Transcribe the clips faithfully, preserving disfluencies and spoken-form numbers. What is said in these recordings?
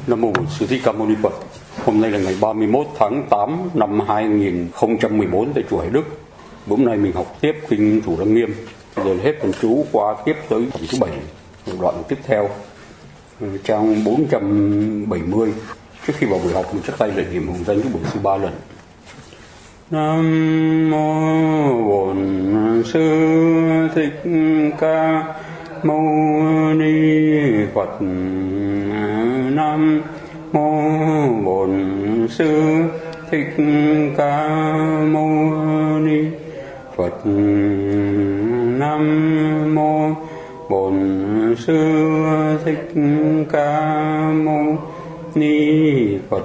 Nam mô Bổn Sư Thích Ca Mâu Ni Phật. Hôm nay là ngày ba mươi mốt tháng tám năm hai nghìn không trăm mười bốn tại chùa Hải Đức. Hôm nay mình học tiếp kinh Thủ Lăng Nghiêm, rồi hết phần chú qua tiếp tới phần thứ bảy, đoạn tiếp theo trang bốn trăm bảy mươi. Trước khi vào buổi học mình chắc tay lại niệm hồng danh của Bổn Sư ba lần. Nam mô Bổn Sư Thích Ca Mâu Ni Phật. Nam mô Bổn Sư Thích Ca Mâu Ni Phật. Nam mô Bổn Sư Thích Ca Mâu Ni Phật.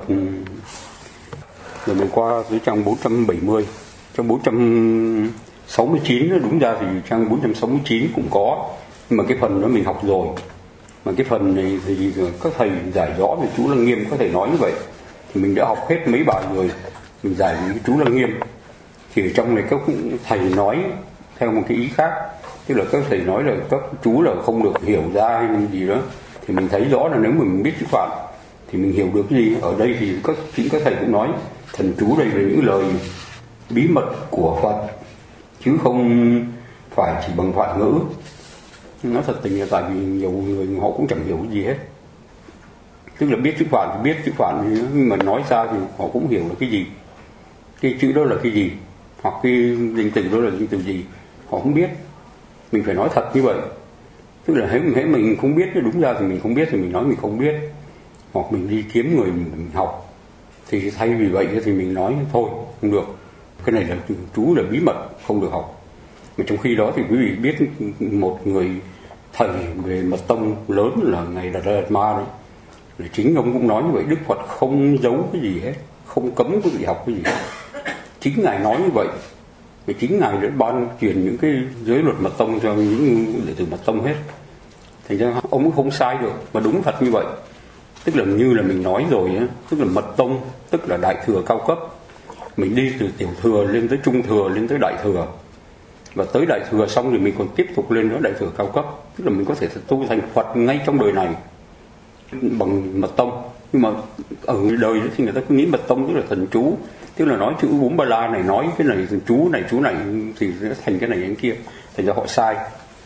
Rồi mình qua tới trang bốn trăm bảy mươi. Trang bốn trăm sáu mươi chín, đúng ra thì trang bốn trăm sáu mươi chín cũng có, nhưng mà cái phần đó mình học rồi. Mà cái phần này thì các thầy giải rõ về chú Lăng Nghiêm, có thể nói như vậy. Thì mình đã học hết mấy bài rồi, mình giải về chú Lăng Nghiêm. Thì ở trong này các thầy nói theo một cái ý khác, tức là các thầy nói là các chú là không được hiểu ra hay gì đó. Thì mình thấy rõ là nếu mình biết chữ Phạn thì mình hiểu được cái gì. Ở đây thì các chính các thầy cũng nói thần chú đây là những lời bí mật của Phật, chứ không phải chỉ bằng Phạn ngữ. Nói thật tình là tại vì nhiều người họ cũng chẳng hiểu gì hết. Tức là biết chữ Phạn thì biết chữ Phạn, nhưng mà nói ra thì họ cũng hiểu là cái gì, cái chữ đó là cái gì, hoặc cái danh từ đó là danh từ gì, họ không biết. Mình phải nói thật như vậy. Tức là hễ mình không biết, đúng ra thì mình không biết thì mình nói mình không biết, hoặc mình đi kiếm người mình học. Thì thay vì vậy thì mình nói thôi không được, cái này là chú là bí mật không được học. Mà trong khi đó thì quý vị biết một người thầy về mật tông lớn là Ngài Đạt Đạt Ma đấy, là chính ông cũng nói như vậy. Đức Phật không giấu cái gì hết, không cấm quý vị học cái gì hết. Chính Ngài nói như vậy, và chính Ngài đã ban truyền những cái giới luật mật tông cho những đệ tử mật tông hết. Thành ra ông cũng không sai được, mà đúng thật như vậy. Tức là như là mình nói rồi á, tức là mật tông tức là đại thừa cao cấp. Mình đi từ tiểu thừa lên tới trung thừa, lên tới đại thừa, và tới đại thừa xong thì mình còn tiếp tục lên nữa đại thừa cao cấp. Tức là mình có thể tu thành Phật ngay trong đời này bằng mật tông. Nhưng mà ở đời thì người ta cứ nghĩ mật tông tức là thần chú, tức là nói chữ Búm Ba La này, nói cái này chú này chú này thì nó thành cái này cái kia. Thành ra họ sai.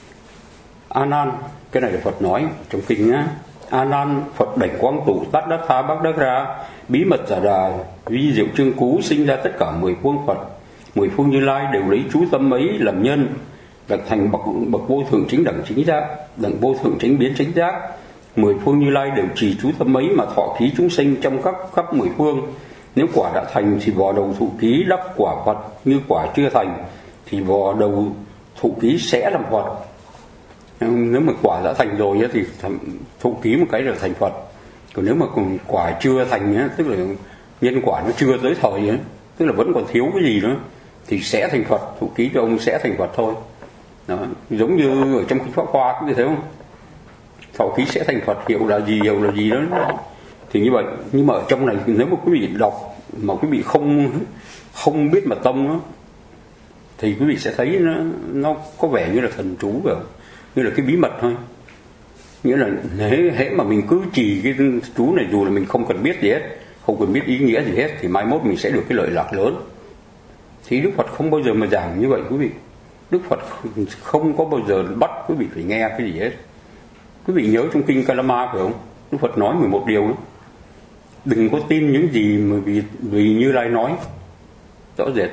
A Nan, cái này là Phật nói trong kinh á. A Nan, Phật đảnh quang tụ tát đắc tha bác đắc ra, bí mật giả đà vi diệu trương cú, sinh ra tất cả mười phương Phật. Mười phương Như Lai đều lấy chú tâm ấy làm nhân, đặt thành bậc bậc vô thượng chính đẳng chính giác, đẳng vô thượng chính biến chính giác. Mười phương Như Lai đều trì chú tâm ấy mà thọ ký chúng sinh trong khắp khắp mười phương. Nếu quả đã thành thì vò đầu thụ ký đắc quả Phật, như quả chưa thành thì vò đầu thụ ký sẽ làm Phật. Nếu mà quả đã thành rồi thì thụ ký một cái là thành Phật. Còn nếu mà còn quả chưa thành, tức là nhân quả nó chưa tới thời, tức là vẫn còn thiếu cái gì nữa, thì sẽ thành Phật. Thụ ký cho ông sẽ thành Phật thôi. Đó. Giống như ở trong kinh Pháp Hoa cũng như thế không? Thọ ký sẽ thành Phật, hiệu là gì, hiệu là gì đó. Thì như vậy. Nhưng mà ở trong này nếu mà quý vị đọc mà quý vị không không biết mật tông đó, thì quý vị sẽ thấy nó nó có vẻ như là thần chú rồi, như là cái bí mật thôi. Nghĩa là hễ hễ mà mình cứ trì cái chú này, dù là mình không cần biết gì hết, không cần biết ý nghĩa gì hết, thì mai mốt mình sẽ được cái lợi lạc lớn. Thì Đức Phật không bao giờ mà giảng như vậy quý vị. Đức Phật không có bao giờ bắt quý vị phải nghe cái gì hết. Quý vị nhớ trong kinh Kalama phải không? Đức Phật nói mười một điều đó. Đừng có tin những gì mà vì, vì Như Lai nói. Rõ rệt.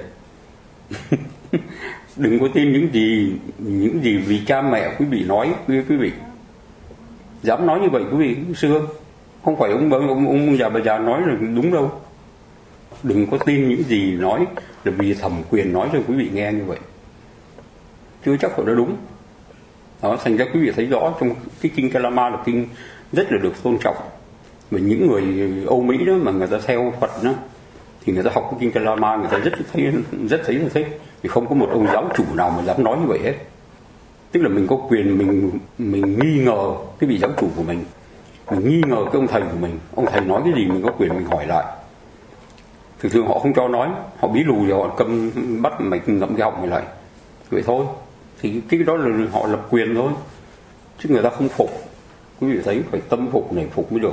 Đừng có tin những gì những gì vì cha mẹ quý vị nói với quý vị. Dám nói như vậy quý vị xưa. Không phải ông ông, ông, ông già bà già nói là đúng đâu. Đừng có tin những gì nói là vì thẩm quyền nói cho quý vị nghe như vậy. Chưa chắc họ đã đúng. Đó, thành ra quý vị thấy rõ trong cái kinh Kalama là kinh rất là được tôn trọng. Và những người Âu Mỹ đó mà người ta theo Phật đó, thì người ta học cái kinh Kalama người ta rất thấy rất thấy là thích. Vì không có một ông giáo chủ nào mà dám nói như vậy hết. Tức là mình có quyền mình mình nghi ngờ cái vị giáo chủ của mình, mình nghi ngờ cái ông thầy của mình. Ông thầy nói cái gì mình có quyền mình hỏi lại. Thường thường họ không cho nói, họ bí lù rồi họ cầm bắt mạch ngậm cái họng mình lại. Vậy thôi. Thì cái đó là họ lập quyền thôi, chứ người ta không phục. Quý vị thấy phải tâm phục này phục mới được.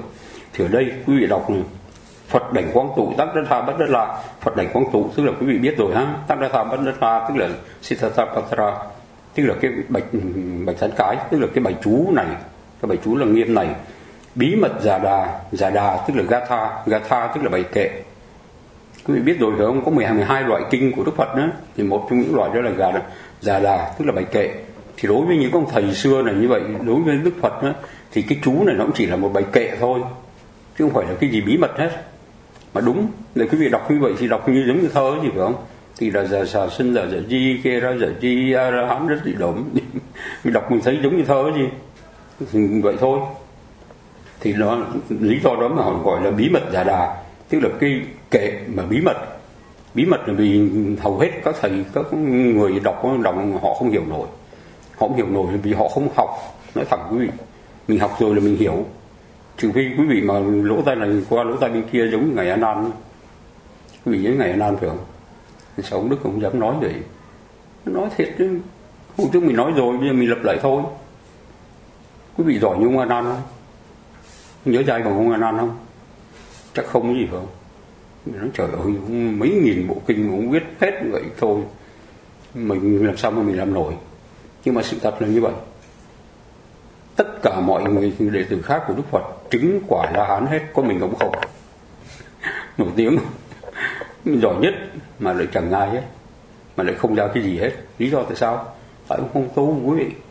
Thì ở đây quý vị đọc này, Phật đảnh quang tụ tắc đa tha bất đa la. Phật đảnh quang tụ tức là quý vị biết rồi ha, tắc đa tha bất đa la tức là Siddhartha Patra, tức là cái bạch bạch thánh cái, tức là cái bài chú này, cái bài chú là nghiêm này. Bí mật giả đà, giả đà tức là Gatha, Gatha tức là bài kệ. Quý vị biết rồi phải không? Có mười hai loại kinh của Đức Phật đó, thì một trong những loại đó là giả đà, giả đà tức là bài kệ. Thì đối với những ông thầy xưa này như vậy, đối với Đức Phật đó, thì cái chú này nó cũng chỉ là một bài kệ thôi, chứ không phải là cái gì bí mật hết. Mà đúng, để quý vị đọc như vậy thì đọc như giống như thơ gì phải không? Thì là giả xà sinh giả giả di kê ra giả di a ra hán rất dị đổm. Mình đọc mình thấy giống như thơ gì thì vậy thôi. Thì nó lý do đó mà họ gọi là bí mật giả đà, tức là cái kệ mà bí mật. Bí mật là vì hầu hết các thầy, các người đọc đọc họ không hiểu nổi. Họ không hiểu nổi vì họ không học. Nói thẳng quý vị, mình học rồi là mình hiểu. Trừ phi quý vị mà lỗ tai này qua lỗ tai bên kia giống như Ngài A Nan. Quý vị nhớ Ngài A Nan phải không? Sao ông Đức không dám nói vậy? Nói thiệt chứ. Hôm trước mình nói rồi, bây giờ mình lặp lại thôi. Quý vị giỏi như ông A Nan không? Nhớ trai bằng ông A Nan không? Chắc không cái gì phải không? Mình nói trời ơi, mấy nghìn bộ kinh cũng viết hết vậy thôi. Mình làm sao mà mình làm nổi. Nhưng mà sự thật là như vậy. Tất cả mọi người đệ tử khác của Đức Phật chứng quả La Hán hết, có mình cũng không. Nổi tiếng, giỏi nhất mà lại chẳng ai hết, mà lại không ra cái gì hết. Lý do tại sao? Tại ông không tu quý vị.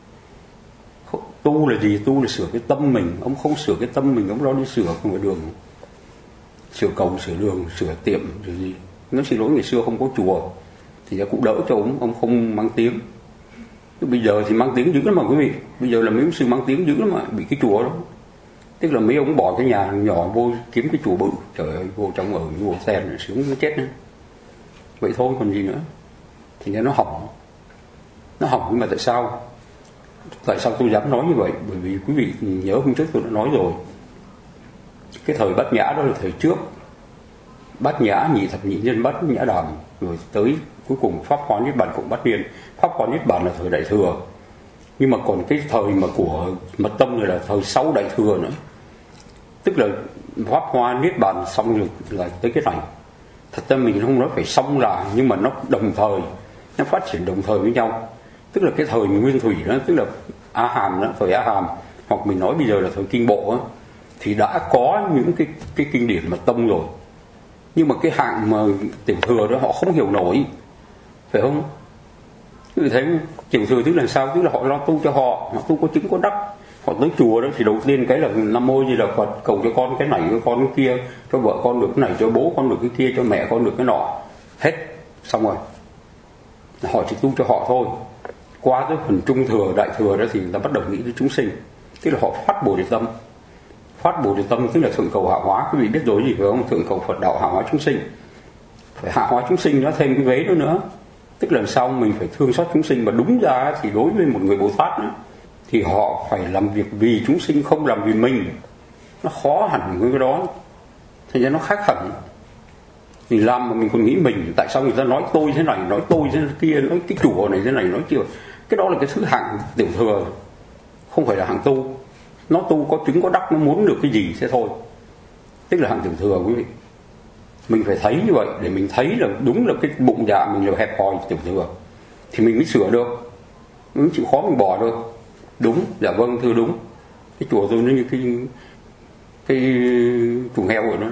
Tu là gì? Tu là sửa cái tâm mình. Ông không sửa cái tâm mình, ông đó đi sửa không phải đường, sửa cầu, sửa đường, sửa tiệm, sửa gì. Nó xin lỗi ngày xưa không có chùa thì nó cũng đỡ cho ông, ông không mang tiếng. Bây giờ thì mang tiếng dữ lắm mà quý vị. Bây giờ là mấy ông sư mang tiếng dữ lắm mà bị cái chùa đó. Tức là mấy ông bỏ cái nhà nhỏ vô kiếm cái chùa bự. Trời ơi, vô trong ở vô sen rồi sướng nó chết nữa. Vậy thôi còn gì nữa. Thì nó hỏng. Nó hỏng nhưng mà tại sao? Tại sao tôi dám nói như vậy? Bởi vì quý vị nhớ hôm trước tôi đã nói rồi. Cái thời Bát Nhã đó là thời trước. Bát Nhã, nhị thập nhị nhân Bát Nhã Đàm, rồi tới cuối cùng Pháp Hoa Niết Bàn Cộng Bát Niên. Pháp Hoa Niết Bàn là thời Đại Thừa. Nhưng mà còn cái thời mà của Mật Tông này là thời sau Đại Thừa nữa. Tức là Pháp Hoa Niết Bàn xong rồi là tới cái này. Thật ra mình không nói phải xong là, nhưng mà nó đồng thời, nó phát triển đồng thời với nhau. Tức là cái thời Nguyên Thủy đó, tức là A Hàm đó, thời A Hàm, hoặc mình nói bây giờ là thời Kinh Bộ đó, thì đã có những cái, cái kinh điển Mật Tông rồi. Nhưng mà cái hạng mà Tiểu Thừa đó họ không hiểu nổi, phải không? Quý vị thấy không? Tiểu Thừa tức là sao? Tức là họ lo tu cho họ, họ tu có chứng có đắc. Họ tới chùa đó thì đầu tiên cái là Nam Mô Di Đà Phật, cầu cho con cái này, cho con cái kia, cho vợ con được cái này, cho bố con được cái kia, cho mẹ con được cái nọ. Hết, xong rồi. Họ chỉ tu cho họ thôi. Qua tới phần Trung Thừa, Đại Thừa đó thì người ta bắt đầu nghĩ đến chúng sinh. Tức là họ phát Bồ Đề Tâm. Phát Bồ Đề Tâm tức là thượng cầu hạ hóa. Quý vị biết rồi gì phải không? Thượng cầu Phật đạo hạ hóa chúng sinh. Phải hạ hóa chúng sinh, nó thêm cái vế đó nữa. Tức là sao mình phải thương xót chúng sinh. Mà đúng ra thì đối với một người Bồ Tát đó, thì họ phải làm việc vì chúng sinh, không làm vì mình. Nó khó hẳn với cái đó. Thành ra nó khác hẳn. Mình làm mà mình còn nghĩ mình. Tại sao người ta nói tôi thế này, nói tôi thế kia, nói cái chùa này thế này, nói kia. Cái đó là cái thứ hạng Tiểu Thừa, không phải là hạng tu. Nó tu có chứng có đắc, nó muốn được cái gì thế thôi. Tức là hạng Tiểu Thừa quý vị. Mình phải thấy như vậy để mình thấy là đúng là cái bụng dạ mình là hẹp hòi Tiểu Thừa, thì mình mới sửa được, mình mới chịu khó mình bỏ được. Đúng, dạ vâng thưa đúng. Cái chùa tôi nó như cái cái chuồng heo rồi nó.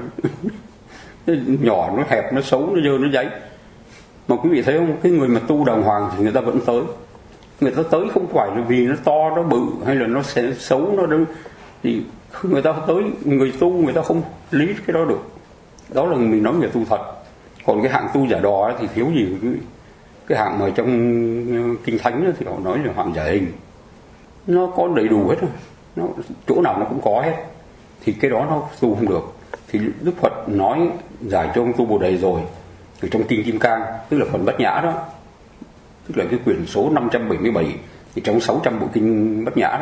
Nó nhỏ, nó hẹp, nó xấu, nó dơ, nó giấy. Mà quý vị thấy không, cái người mà tu đàng hoàng thì người ta vẫn tới. Người ta tới không phải là vì nó to, nó bự, hay là nó sẽ xấu, nó đâu. Thì người ta tới, người tu người ta không lý cái đó được. Đó là mình nói về tu thật. Còn cái hạng tu giả đò thì thiếu gì quý vị. Cái hạng mà trong Kinh Thánh thì họ nói là hạng giả hình. Nó có đầy đủ hết rồi. Nó, chỗ nào nó cũng có hết. Thì cái đó nó tu không được. Thì Đức Phật nói giải cho ông tu Bồ Đề rồi. Ở trong Kinh Kim Cang, tức là phần Bát Nhã đó. Tức là cái quyển số năm trăm bảy mươi bảy, thì trong sáu trăm bộ kinh Bát Nhã đó.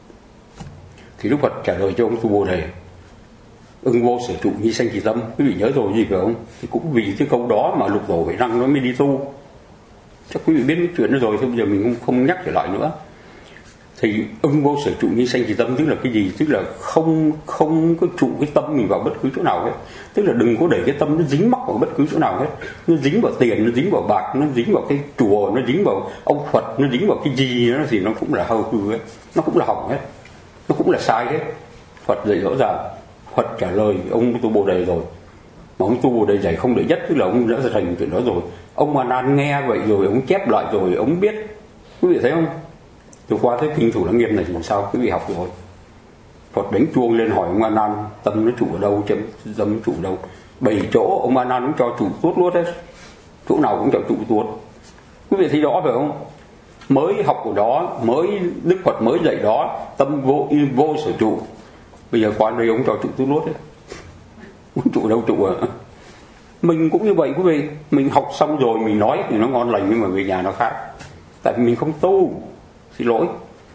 Thì Đức Phật trả lời cho ông tu Bồ Đề: ưng vô sở trụ nhi sanh kỳ tâm. Quý vị nhớ rồi gì phải không? Thì cũng vì cái câu đó mà Lục Tổ Huệ Năng nó mới đi tu. Chắc quý vị biết cái chuyện đó rồi, thôi bây giờ mình không, không nhắc trở lại nữa. Thì ưng vô sở trụ như sanh trì tâm tức là cái gì? Tức là không không có trụ cái tâm mình vào bất cứ chỗ nào hết. Tức là đừng có để cái tâm nó dính mắc vào bất cứ chỗ nào hết. Nó dính vào tiền, nó dính vào bạc, nó dính vào cái chùa, nó dính vào ông Phật, nó dính vào cái gì đó thì nó cũng là hư hư hết, nó cũng là hỏng hết, nó cũng là sai hết. Phật dạy rõ ràng, Phật trả lời ông tu Bồ Đề rồi, mà ông tu Bồ Đề dạy không để nhất, tức là ông đã thành chuyện đó rồi. Ông A Nan nghe vậy rồi ông chép lại rồi ông biết. Quý vị thấy không? Từ qua tới kinh Thủ Lăng Nghiêm này thì làm sao quý vị học rồi. Phật đánh chuông lên hỏi ông A Nan tâm nó trụ ở đâu, chấm tâm nó trụ ở đâu. Bảy chỗ ông A Nan cũng cho trụ tuốt luôn đấy, chỗ nào cũng cho trụ tuốt. Quý vị thấy rõ phải không? Mới học của đó, mới Đức Phật mới dạy đó, tâm vô vô sở trụ. Bây giờ qua đây ông cho trụ tuốt luôn đấy, trụ đâu trụ à? Mình cũng như vậy quý vị, mình học xong rồi mình nói thì nó ngon lành nhưng mà về nhà nó khác. Tại vì mình không tu, xin lỗi.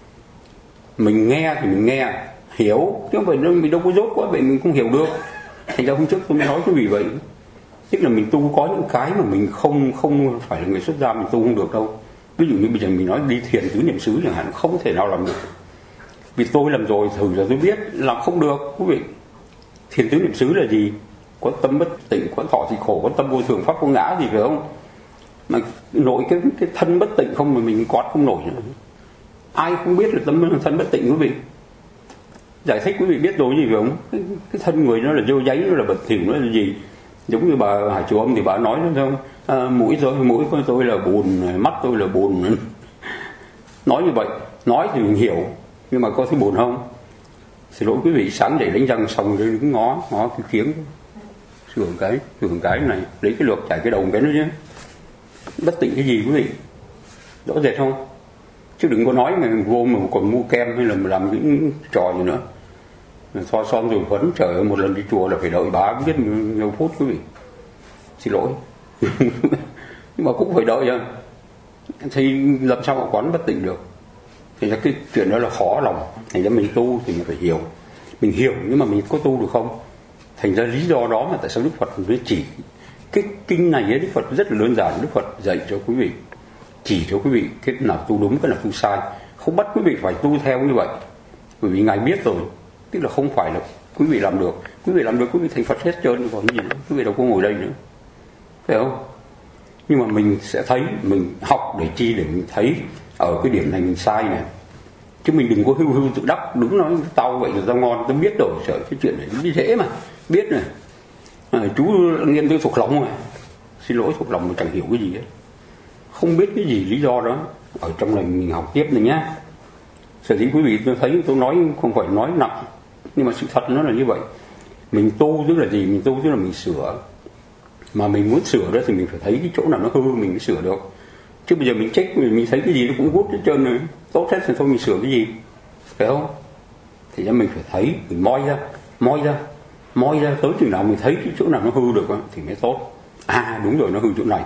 Mình nghe thì mình nghe, hiểu, chứ không phải mình đâu có dốt quá vậy mình không hiểu được. Thành ra hôm trước tôi mới nói quý vị vậy. Tức là mình tu có những cái mà mình không không phải là người xuất gia mình tu không được đâu. Ví dụ như bây giờ mình nói đi thiền tứ niệm xứ chẳng hạn, không thể nào làm được. Vì tôi làm rồi thử rồi tôi biết làm không được quý vị. Thiền tứ niệm xứ là gì? Có tâm bất tịnh, có thọ thì khổ, có tâm vô thường pháp vô ngã gì phải không? Mà nổi cái cái thân bất tịnh không mà mình quát không nổi nữa. Ai không biết là tâm thân bất tịnh quý vị? Giải thích quý vị biết rồi gì phải không? Cái, cái thân người nó là dơ giấy, nó là bẩn thỉu, nó là gì? Giống như bà Hải Chùa Âm thì bà nói nó không? À, mũi tôi mũi của tôi là buồn, mắt tôi là buồn. Nói như vậy, nói thì mình hiểu, nhưng mà có thấy buồn không? Xin lỗi quý vị, sáng dậy đánh răng xong rồi đứng ngó ngó cái kiếng, sửa cái sửa cái này, lấy cái lược chải cái đầu cái nữa chứ. Bất tịnh cái gì quý vị? Rõ rệt không? Chứ đừng có nói mà vô mà còn mua kem hay là làm những trò gì nữa. Thoa son rồi phấn, trời ơi, một lần đi chùa là phải đợi bà biết nhiều phút quý vị. Xin lỗi. Nhưng mà cũng phải đợi chứ. Thì làm sao mà quán bất tịnh được? Thì cái chuyện đó là khó lòng. Thành ra mình tu thì mình phải hiểu. Mình hiểu nhưng mà mình có tu được không? Thành ra lý do đó mà tại sao Đức Phật mới chỉ cái kinh này ấy, Đức Phật rất là đơn giản. Đức Phật dạy cho quý vị, chỉ cho quý vị cái nào tu đúng, cái nào tu sai, không bắt quý vị phải tu theo như vậy, bởi vì Ngài biết rồi. Tức là không phải là quý vị làm được, quý vị làm được quý vị thành Phật hết trơn còn gì nữa, quý vị đâu có ngồi đây nữa, phải không? Nhưng mà mình sẽ thấy, mình học để chi, để mình thấy ở cái điểm này mình sai này, chứ mình đừng có hưu hưu tự đắc đứng nói tao vậy là tao ngon, tao biết rồi, sợ cái chuyện này nó dễ mà biết này. À, chú nghiên tôi thuộc lòng rồi, xin lỗi thuộc lòng mà chẳng hiểu cái gì hết, không biết cái gì lý do đó. Ở trong này mình học tiếp này nhá. Sở dĩ quý vị tôi thấy tôi nói không phải nói nặng, nhưng mà sự thật nó là như vậy. Mình tu tức là gì? Mình tu tức là mình sửa. Mà mình muốn sửa đó thì mình phải thấy cái chỗ nào nó hư mình mới sửa được. Chứ bây giờ mình check mình, mình thấy cái gì nó cũng gút hết trơn rồi, tốt hết thì thôi mình sửa cái gì, phải không? Thì ra mình phải thấy, mình moi ra, moi ra, moi ra tới chừng nào mình thấy cái chỗ nào nó hư được thì mới tốt. À đúng rồi, nó hư chỗ này.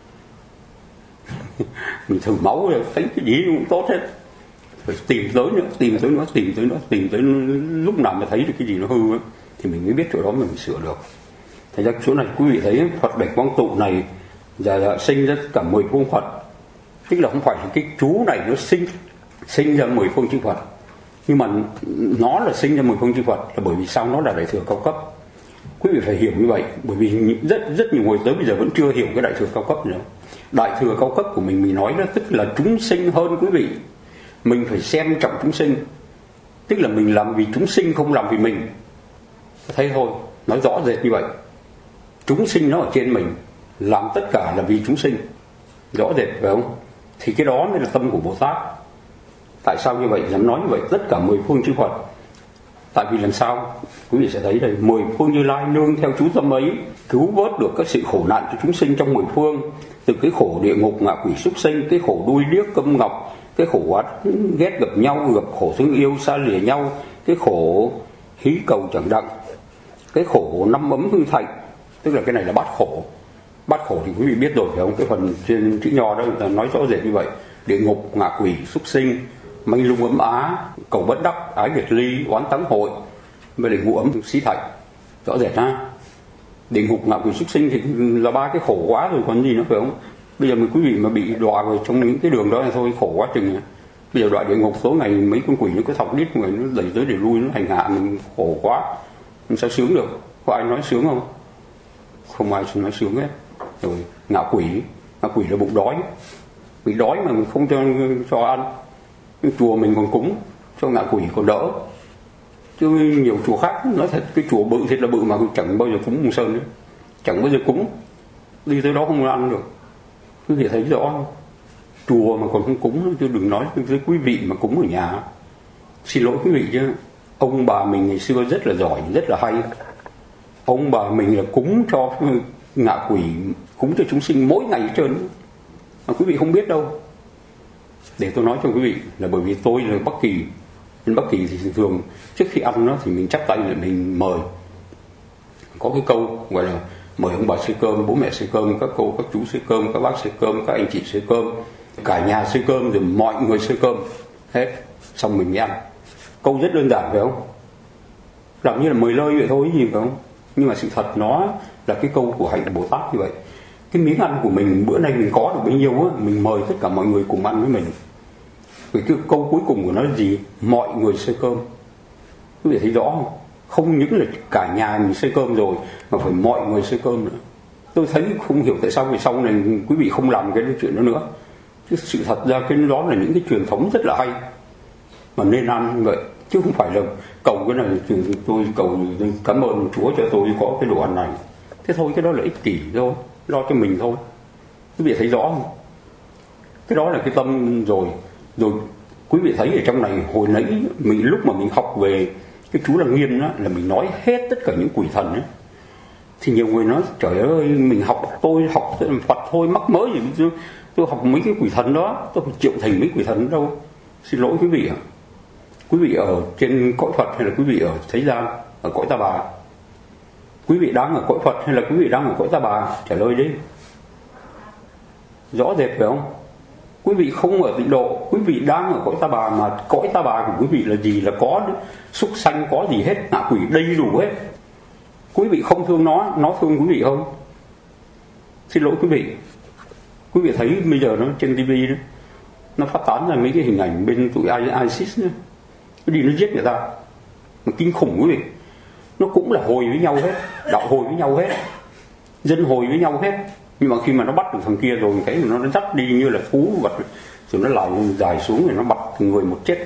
Mình thử máu rồi thấy cái gì cũng tốt hết, phải tìm tới nữa, tìm tới nữa, tìm tới nữa, tìm tới lúc nào mà thấy được cái gì nó hư ấy, thì mình mới biết chỗ đó mình sửa được. Thành ra chỗ này quý vị thấy Phật Bạch Quang Tụ này giờ là sinh ra cả mười phương Phật, tức là không phải là cái chú này nó sinh sinh ra mười phương chư Phật, nhưng mà nó là sinh ra mười phương chư Phật là bởi vì sao? Nó là đại thừa cao cấp. Quý vị phải hiểu như vậy, bởi vì rất rất nhiều người tới bây giờ vẫn chưa hiểu cái đại thừa cao cấp nữa. Đại thừa cao cấp của mình mình nói đó tức là chúng sinh hơn quý vị. Mình phải xem trọng chúng sinh, tức là mình làm vì chúng sinh không làm vì mình. Thấy thôi, nói rõ rệt như vậy. Chúng sinh nó ở trên mình, làm tất cả là vì chúng sinh, rõ rệt phải không? Thì cái đó mới là tâm của Bồ Tát. Tại sao như vậy? Dám nói như vậy, tất cả mười phương chư Phật. Tại vì làm sao? Quý vị sẽ thấy đây, mười phương Như Lai nương theo chú tâm ấy, cứu vớt được các sự khổ nạn cho chúng sinh trong mười phương. Từ cái khổ địa ngục, ngạ quỷ súc sinh, cái khổ đuôi điếc câm ngọc, cái khổ oán ghét gặp nhau, gặp khổ thương yêu xa lìa nhau, cái khổ hí cầu chẳng đặng, cái khổ năm ấm hư thạnh, tức là cái này là bát khổ. Bát khổ thì quý vị biết rồi phải không? Cái phần trên chữ nho đó người ta nói rõ rệt như vậy. Địa ngục, ngạ quỷ súc sinh, manh lung ấm á, cầu bất đắc, ái biệt ly, oán táng hội, với lại ngũ ấm xí thạnh, rõ rệt ha. Địa ngục, ngạ quỷ súc sinh thì là ba cái khổ quá rồi còn gì nữa phải không? Bây giờ mình quý vị mà bị đọa vào trong những cái đường đó là thôi khổ quá chừng. Bây Bây giờ đoạn địa ngục tối ngày mấy con quỷ nó cứ thọc đít người, nó đẩy tới để lui, nó hành hạ mình khổ quá, mình sao sướng được? Có ai nói sướng không? Không ai nói sướng hết. Rồi ngạ quỷ, ngạ quỷ là bụng đói, bị đói mà mình không cho cho ăn. Nhưng chùa mình còn cúng cho ngạ quỷ còn đỡ, chứ nhiều chùa khác nói thật, cái chùa bự thiệt là bự mà chẳng bao giờ cúng Mùng Sơn nữa, chẳng bao giờ cúng, đi tới đó không ăn được. Quý vị thấy rõ không? Chùa mà còn không cúng, chứ đừng nói với quý vị mà cúng ở nhà. Xin lỗi quý vị chứ, ông bà mình ngày xưa rất là giỏi, rất là hay. Ông bà mình là cúng cho ngạ quỷ, cúng cho chúng sinh mỗi ngày hết trơn, mà quý vị không biết đâu. Để tôi nói cho quý vị là bởi vì tôi là Bắc Kỳ, bên Bắc Kỳ thì thường trước khi ăn nó thì mình chắp tay lại mình mời. Có cái câu gọi là mời ông bà xơi cơm, bố mẹ xơi cơm, các cô các chú xơi cơm, các bác xơi cơm, các anh chị xơi cơm, cả nhà xơi cơm, rồi mọi người xơi cơm hết, xong mình mới ăn. Câu rất đơn giản phải không? Làm như là mời lơi vậy thôi gì phải không? Nhưng mà sự thật nó là cái câu của hạnh Bồ Tát như vậy. Cái miếng ăn của mình bữa nay mình có được bấy nhiêu á, mình mời tất cả mọi người cùng ăn với mình. Vì cái câu cuối cùng của nó là gì? Mọi người xơi cơm. Quý vị thấy rõ không? Không những là cả nhà mình xơi cơm rồi, mà phải mọi người xơi cơm nữa. Tôi thấy không hiểu tại sao về sau này quý vị không làm cái chuyện đó nữa. Chứ sự thật ra cái đó là những cái truyền thống rất là hay, mà nên ăn như vậy. Chứ không phải là cầu cái này, tôi cầu cảm ơn Chúa cho tôi có cái đồ ăn này. Thế thôi, cái đó là ích kỷ thôi, lo cho mình thôi. Quý vị thấy rõ không? Cái đó là cái tâm rồi. Rồi quý vị thấy ở trong này hồi nãy mình lúc mà mình học về cái chú Lăng Nghiêm đó, là mình nói hết tất cả những quỷ thần ấy. Thì nhiều người nói trời ơi, mình học tôi học Phật thôi, mắc mớ gì tôi, tôi học mấy cái quỷ thần đó, tôi phải chịu thành mấy quỷ thần đâu. Xin lỗi quý vị ạ. Quý vị ở trên cõi Phật hay là quý vị ở thế gian, ở cõi Ta Bà? Quý vị đang ở cõi Phật hay là quý vị đang ở cõi Ta Bà? Trả lời đi. Rõ rệt phải không? Quý vị không ở tịnh độ, quý vị đang ở cõi Ta Bà, mà cõi Ta Bà của quý vị là gì? Là có súc sanh, có gì hết, ngạ quỷ đầy đủ hết. Quý vị không thương nó, nó thương quý vị không? Xin lỗi quý vị. Quý vị thấy bây giờ nó trên tivi đó, nó phát tán ra mấy cái hình ảnh bên tụi ISIS nữa, nó đi nó giết người ta, mà kinh khủng quý vị. Nó cũng là hồi với nhau hết, đạo hồi với nhau hết, dân hồi với nhau hết. Nhưng mà khi mà nó bắt được thằng kia rồi, cái nó nó dắt đi như là thú vật, rồi nó lại dài xuống, rồi nó bật người một chết,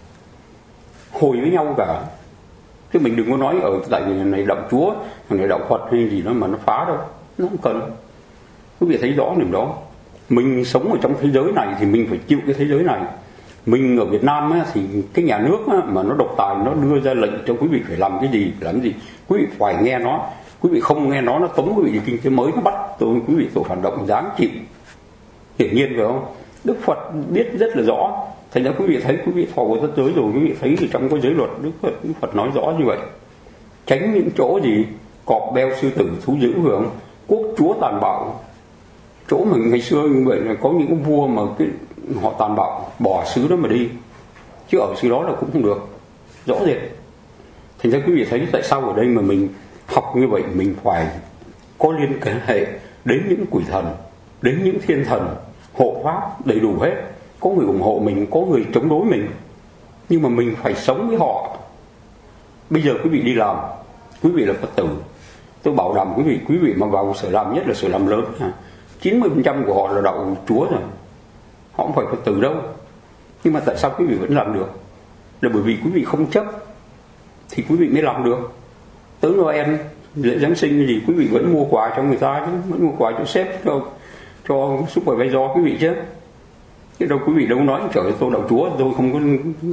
hồi với nhau cả. Chứ mình đừng có nói ở tại vì này đạo Chúa, thằng này đạo Phật hay gì đó mà nó phá đâu, nó không cần. Quý vị thấy rõ điểm đó. Mình sống ở trong thế giới này thì mình phải chịu cái thế giới này. Mình ở Việt Nam á, thì cái nhà nước á, mà nó độc tài, nó đưa ra lệnh cho quý vị phải làm cái gì, phải làm cái gì, quý vị phải nghe nó. Quý vị không nghe nó, nó tống quý vị đi kinh tế mới, nó bắt tôi quý vị tội phản động dáng chịu. Hiển nhiên phải không? Đức Phật biết rất là rõ. Thành ra quý vị thấy, quý vị thọ của thế giới rồi, quý vị thấy thì trong cái giới luật Đức Phật, Đức Phật nói rõ như vậy. Tránh những chỗ gì cọp beo sư tử thú dữ phải không? Quốc chúa tàn bạo. Chỗ mà ngày xưa như vậy là có những cái vua mà cái họ tàn bạo, bỏ xứ đó mà đi, chứ ở xứ đó là cũng không được. Rõ rệt. Thành ra quý vị thấy tại sao ở đây mà mình học như vậy, mình phải có liên hệ đến những quỷ thần, đến những thiên thần hộ pháp đầy đủ hết. Có người ủng hộ mình, có người chống đối mình, nhưng mà mình phải sống với họ. Bây giờ quý vị đi làm, quý vị là Phật tử, tôi bảo đảm quý vị, quý vị mà vào sở làm, nhất là sở làm lớn, chín mươi phần trăm của họ là đạo Chúa rồi, họ không phải Phật tử đâu. Nhưng mà tại sao quý vị vẫn làm được? Là bởi vì quý vị không chấp thì quý vị mới làm được. Tới Noel, lễ Giáng sinh cái gì, quý vị vẫn mua quà cho người ta chứ, vẫn mua quà cho sếp, cho cho supervisor quý vị chứ. Chứ đâu quý vị đâu nói trời ơi, tôi đạo Chúa, tôi không có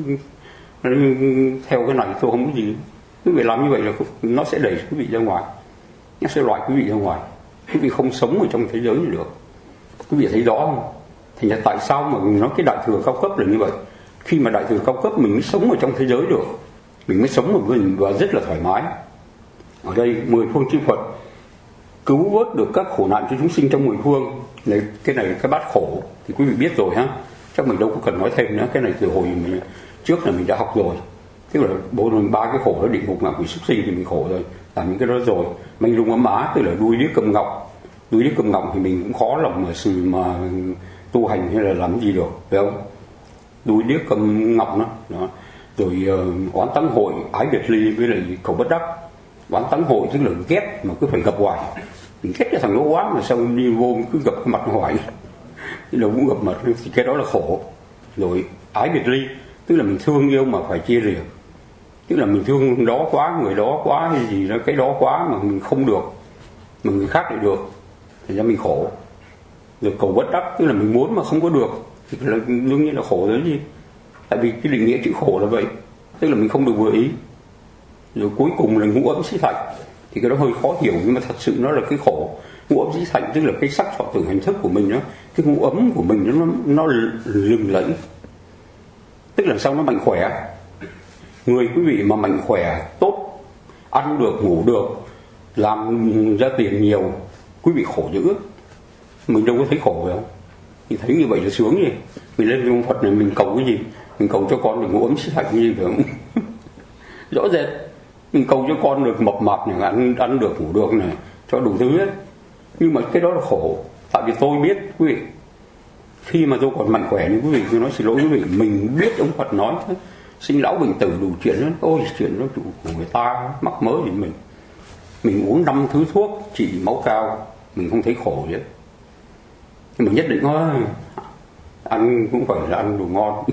theo cái này, tôi không có gì. Quý vị làm như vậy là nó sẽ đẩy quý vị ra ngoài, nó sẽ loại quý vị ra ngoài. Quý vị không sống ở trong thế giới này được. Quý vị thấy rõ không? Thành ra tại sao mà mình nói cái đại thừa cao cấp là như vậy? Khi mà đại thừa cao cấp mình mới sống ở trong thế giới được, mình mới sống ở mình và rất là thoải mái. Ở đây mười phương chư Phật cứu vớt được các khổ nạn cho chúng sinh trong mười phương. Này, cái này là cái bát khổ thì quý vị biết rồi ha, chắc mình đâu có cần nói thêm nữa. Cái này từ hồi mình trước là mình đã học rồi. Tức là bốn ba cái khổ đó, địa ngục, ngạ quỷ, súc sinh thì mình khổ rồi, làm những cái đó rồi. Manh lung ấm á, tức là đuôi điếc cầm ngọc. Đuôi điếc cầm ngọc thì mình cũng khó lòng mà mà tu hành hay là làm gì được, phải không? đuôi điếc cầm ngọc đó, đó. Rồi uh, oán tắng hội, ái biệt ly với lại cầu bất đắc. Oán tắng hội tức là ghét mà cứ phải gặp hoài, mình ghét cái thằng đó quá mà sao đi vô cứ gặp cái mặt hoài, cái đâu cũng gặp mặt thì cái đó là khổ. Rồi ái biệt ly tức là mình thương yêu mà phải chia lìa, tức là mình thương đó quá, người đó quá hay gì đó, cái đó quá mà mình không được mà người khác lại được thì ra mình khổ. Rồi cầu bất đắc tức là mình muốn mà không có được thì là đương nhiên là khổ đấy gì, tại vì cái định nghĩa chữ khổ là vậy, tức là mình không được vừa ý. Rồi cuối cùng là ngũ ấm xí thạnh, thì cái đó hơi khó hiểu nhưng mà thật sự nó là cái khổ. Ngũ ấm xí thạnh tức là cái sắc thọ tưởng hành thức của mình đó, cái ngũ ấm của mình nó nó lừng lẫy, tức là sao nó mạnh khỏe. Người quý vị mà mạnh khỏe tốt, ăn được ngủ được, làm ra tiền nhiều, quý vị khổ dữ, mình đâu có thấy khổ phải không? Mình thấy như vậy là sướng gì. Mình lên trong Phật này mình cầu cái gì? Mình cầu cho con được ngũ ấm xí thạnh gì phải không? Rõ rệt mình cầu cho con được mập mạp này, ăn ăn được ngủ được này, cho đủ thứ hết. Nhưng mà cái đó là khổ. Tại vì tôi biết quý vị, khi mà tôi còn mạnh khỏe như quý vị, tôi nói xin lỗi quý vị, mình biết ông Phật nói sinh lão bệnh tử đủ chuyện đó, ôi chuyện đó chủ của người ta mắc mớ gì mình. Mình uống năm thứ thuốc trị máu cao, mình không thấy khổ vậy. Nhưng mà nhất định thôi, ăn cũng phải là ăn đồ ngon.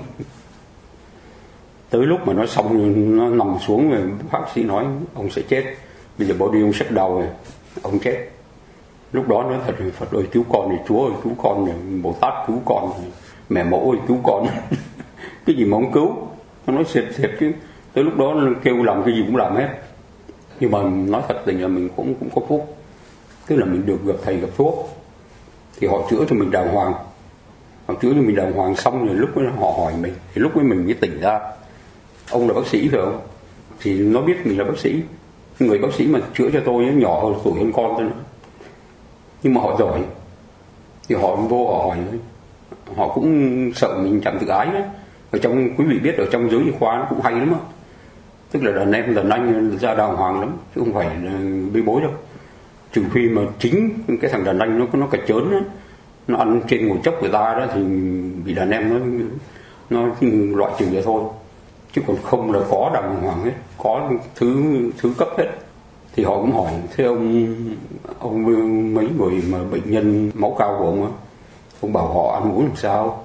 Tới lúc mà nó xong, nó nằm xuống rồi bác sĩ nói ông sẽ chết, bây giờ body ông sắp đầu rồi, ông chết. Lúc đó nói thật, Phật ơi cứu con này, Chúa ơi cứu con này, Bồ Tát cứu con này, mẹ mẫu ơi cứu con. Cái gì mà ông cứu, nó nói xịt xịt chứ. Tới lúc đó nó kêu làm cái gì cũng làm hết. Nhưng mà nói thật tình là mình cũng cũng có phúc, tức là mình được gặp thầy gặp thuốc thì họ chữa cho mình đàng hoàng. Họ chữa cho mình đàng hoàng xong rồi lúc đó họ hỏi mình, thì lúc ấy mình mới tỉnh ra. Ông là bác sĩ phải không? Thì nó biết mình là bác sĩ. Người bác sĩ mà chữa cho tôi nhỏ hơn tuổi hơn con tôi nữa, nhưng mà họ giỏi thì họ vô họ hỏi, họ cũng sợ mình chẳng tự ái đấy. Ở trong quý vị biết ở trong giới y khoa nó cũng hay lắm á, tức là đàn em đàn anh ra đàng hoàng lắm chứ không phải bê bối đâu. Trừ phi mà chính cái thằng đàn anh nó nó cạch chớn đó, nó ăn trên ngồi chốc người ta đó thì bị đàn em nó nó loại trừ vậy thôi, chứ còn không là có đàng hoàng hết, có thứ thứ cấp hết. Thì họ cũng hỏi thế ông ông mấy người mà bệnh nhân máu cao của ông á, ông bảo họ ăn uống làm sao?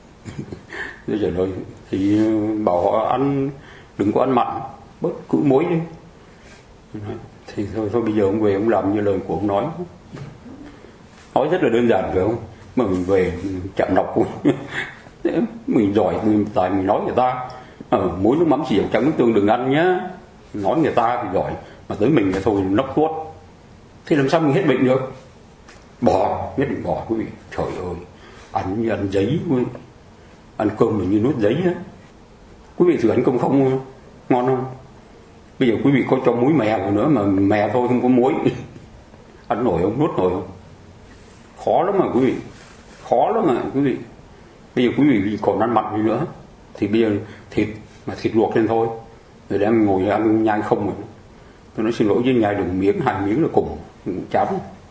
Tôi trả lời thì bảo họ ăn đừng có ăn mặn, bớt cứ muối đi. Thì thôi thôi bây giờ ông về ông làm như lời của ông nói. Nói rất là đơn giản phải không? Mà mình về chạm nọc của mình giỏi mình tại mình nói người ta ờ, muối nước mắm xì dầu trắng nước tương đừng ăn nhá. Nói người ta thì giỏi, mà tới mình là thôi nốc tuốt. Thì làm sao mình hết bệnh được? Bỏ, nhất định bỏ quý vị. Trời ơi, ăn như ăn giấy, ăn cơm mà như nuốt giấy á. Quý vị thử ăn cơm không ngon không? Bây giờ quý vị có cho muối mè vào nữa mà mè thôi không có muối, ăn nổi không, nuốt nổi không? Khó lắm mà quý vị, khó lắm mà quý vị. Bây giờ quý vị còn ăn mặn gì nữa thì bây giờ thịt mà thịt luộc lên thôi, rồi đem ngồi ăn nhai không rồi. Tôi nói xin lỗi với nhai được miếng hai miếng là cùng chán.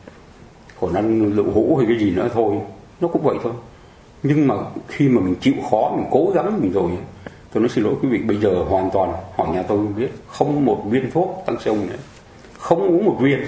Còn ăn đậu hũ hay cái gì nữa thôi, nó cũng vậy thôi. Nhưng mà khi mà mình chịu khó, mình cố gắng mình rồi, tôi nói xin lỗi quý vị, bây giờ hoàn toàn hỏi nhà tôi không biết, không một viên thuốc tăng sông nữa, không uống một viên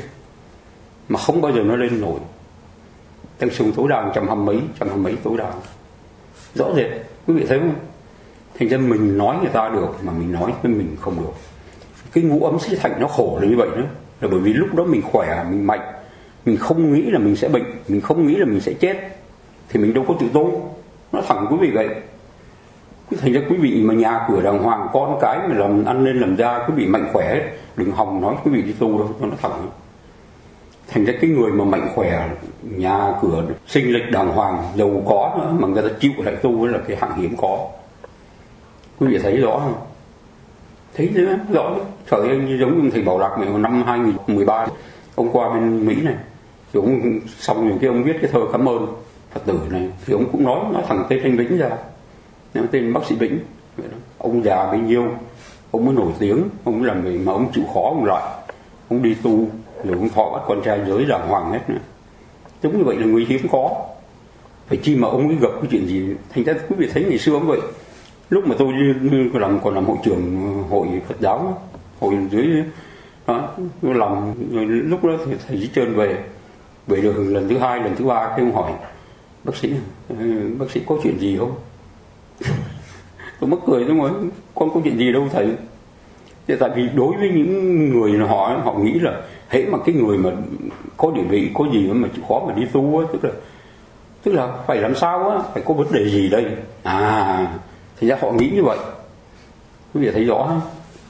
mà không bao giờ nó lên nổi. Tăng sông tối đa trăm hăm mấy, trăm hăm mấy tối đa, rõ rệt quý vị thấy không? Thành ra mình nói người ta được mà mình nói với mình không được. Cái ngũ ấm xí thạnh nó khổ là như vậy đó, là bởi vì lúc đó mình khỏe, mình mạnh, mình không nghĩ là mình sẽ bệnh, mình không nghĩ là mình sẽ chết, thì mình đâu có tự tôn. Nó thẳng quý vị vậy. Thành ra quý vị mà nhà cửa đàng hoàng, con cái mà làm ăn nên làm ra, quý vị mạnh khỏe, đừng hòng nói quý vị đi tu đâu, nó thẳng. Thành ra cái người mà mạnh khỏe, nhà cửa sinh lịch đàng hoàng, giàu có nữa mà người ta chịu lại tu là cái hạng hiếm có. Quý vị thấy rõ không? Thấy nữa, rõ đấy. Trời ơi, như giống như thầy Bảo Lạc này, năm hai nghìn mười ba ông qua bên Mỹ này, thì ông xong rồi cái ông viết cái thơ cảm ơn Phật tử này, thì ông cũng nói nói thẳng tên anh Vĩnh ra, tên bác sĩ Vĩnh. Ông già bấy nhiêu ông mới nổi tiếng, ông làm gì mà ông chịu khó ông lại, ông đi tu rồi ông thọ bắt con trai giới đàng hoàng hết nữa. Giống như vậy là người hiếm có. Phải chi mà ông ấy gặp cái chuyện gì. Thành ra quý vị thấy ngày xưa ông vậy, lúc mà tôi làm còn làm hội trưởng hội Phật giáo, hội dưới đó, tôi làm lúc đó thì thầy Trơn về về được lần thứ hai lần thứ ba, cái ông hỏi bác sĩ bác sĩ có chuyện gì không? Tôi mắc cười, tôi nói con có chuyện gì đâu thầy. Thì tại vì đối với những người họ họ nghĩ là hễ mà cái người mà có địa vị có gì mà chịu khó mà đi tu á, tức là tức là phải làm sao á, phải có vấn đề gì đây à, thì ra họ nghĩ như vậy. Quý vị thấy rõ không?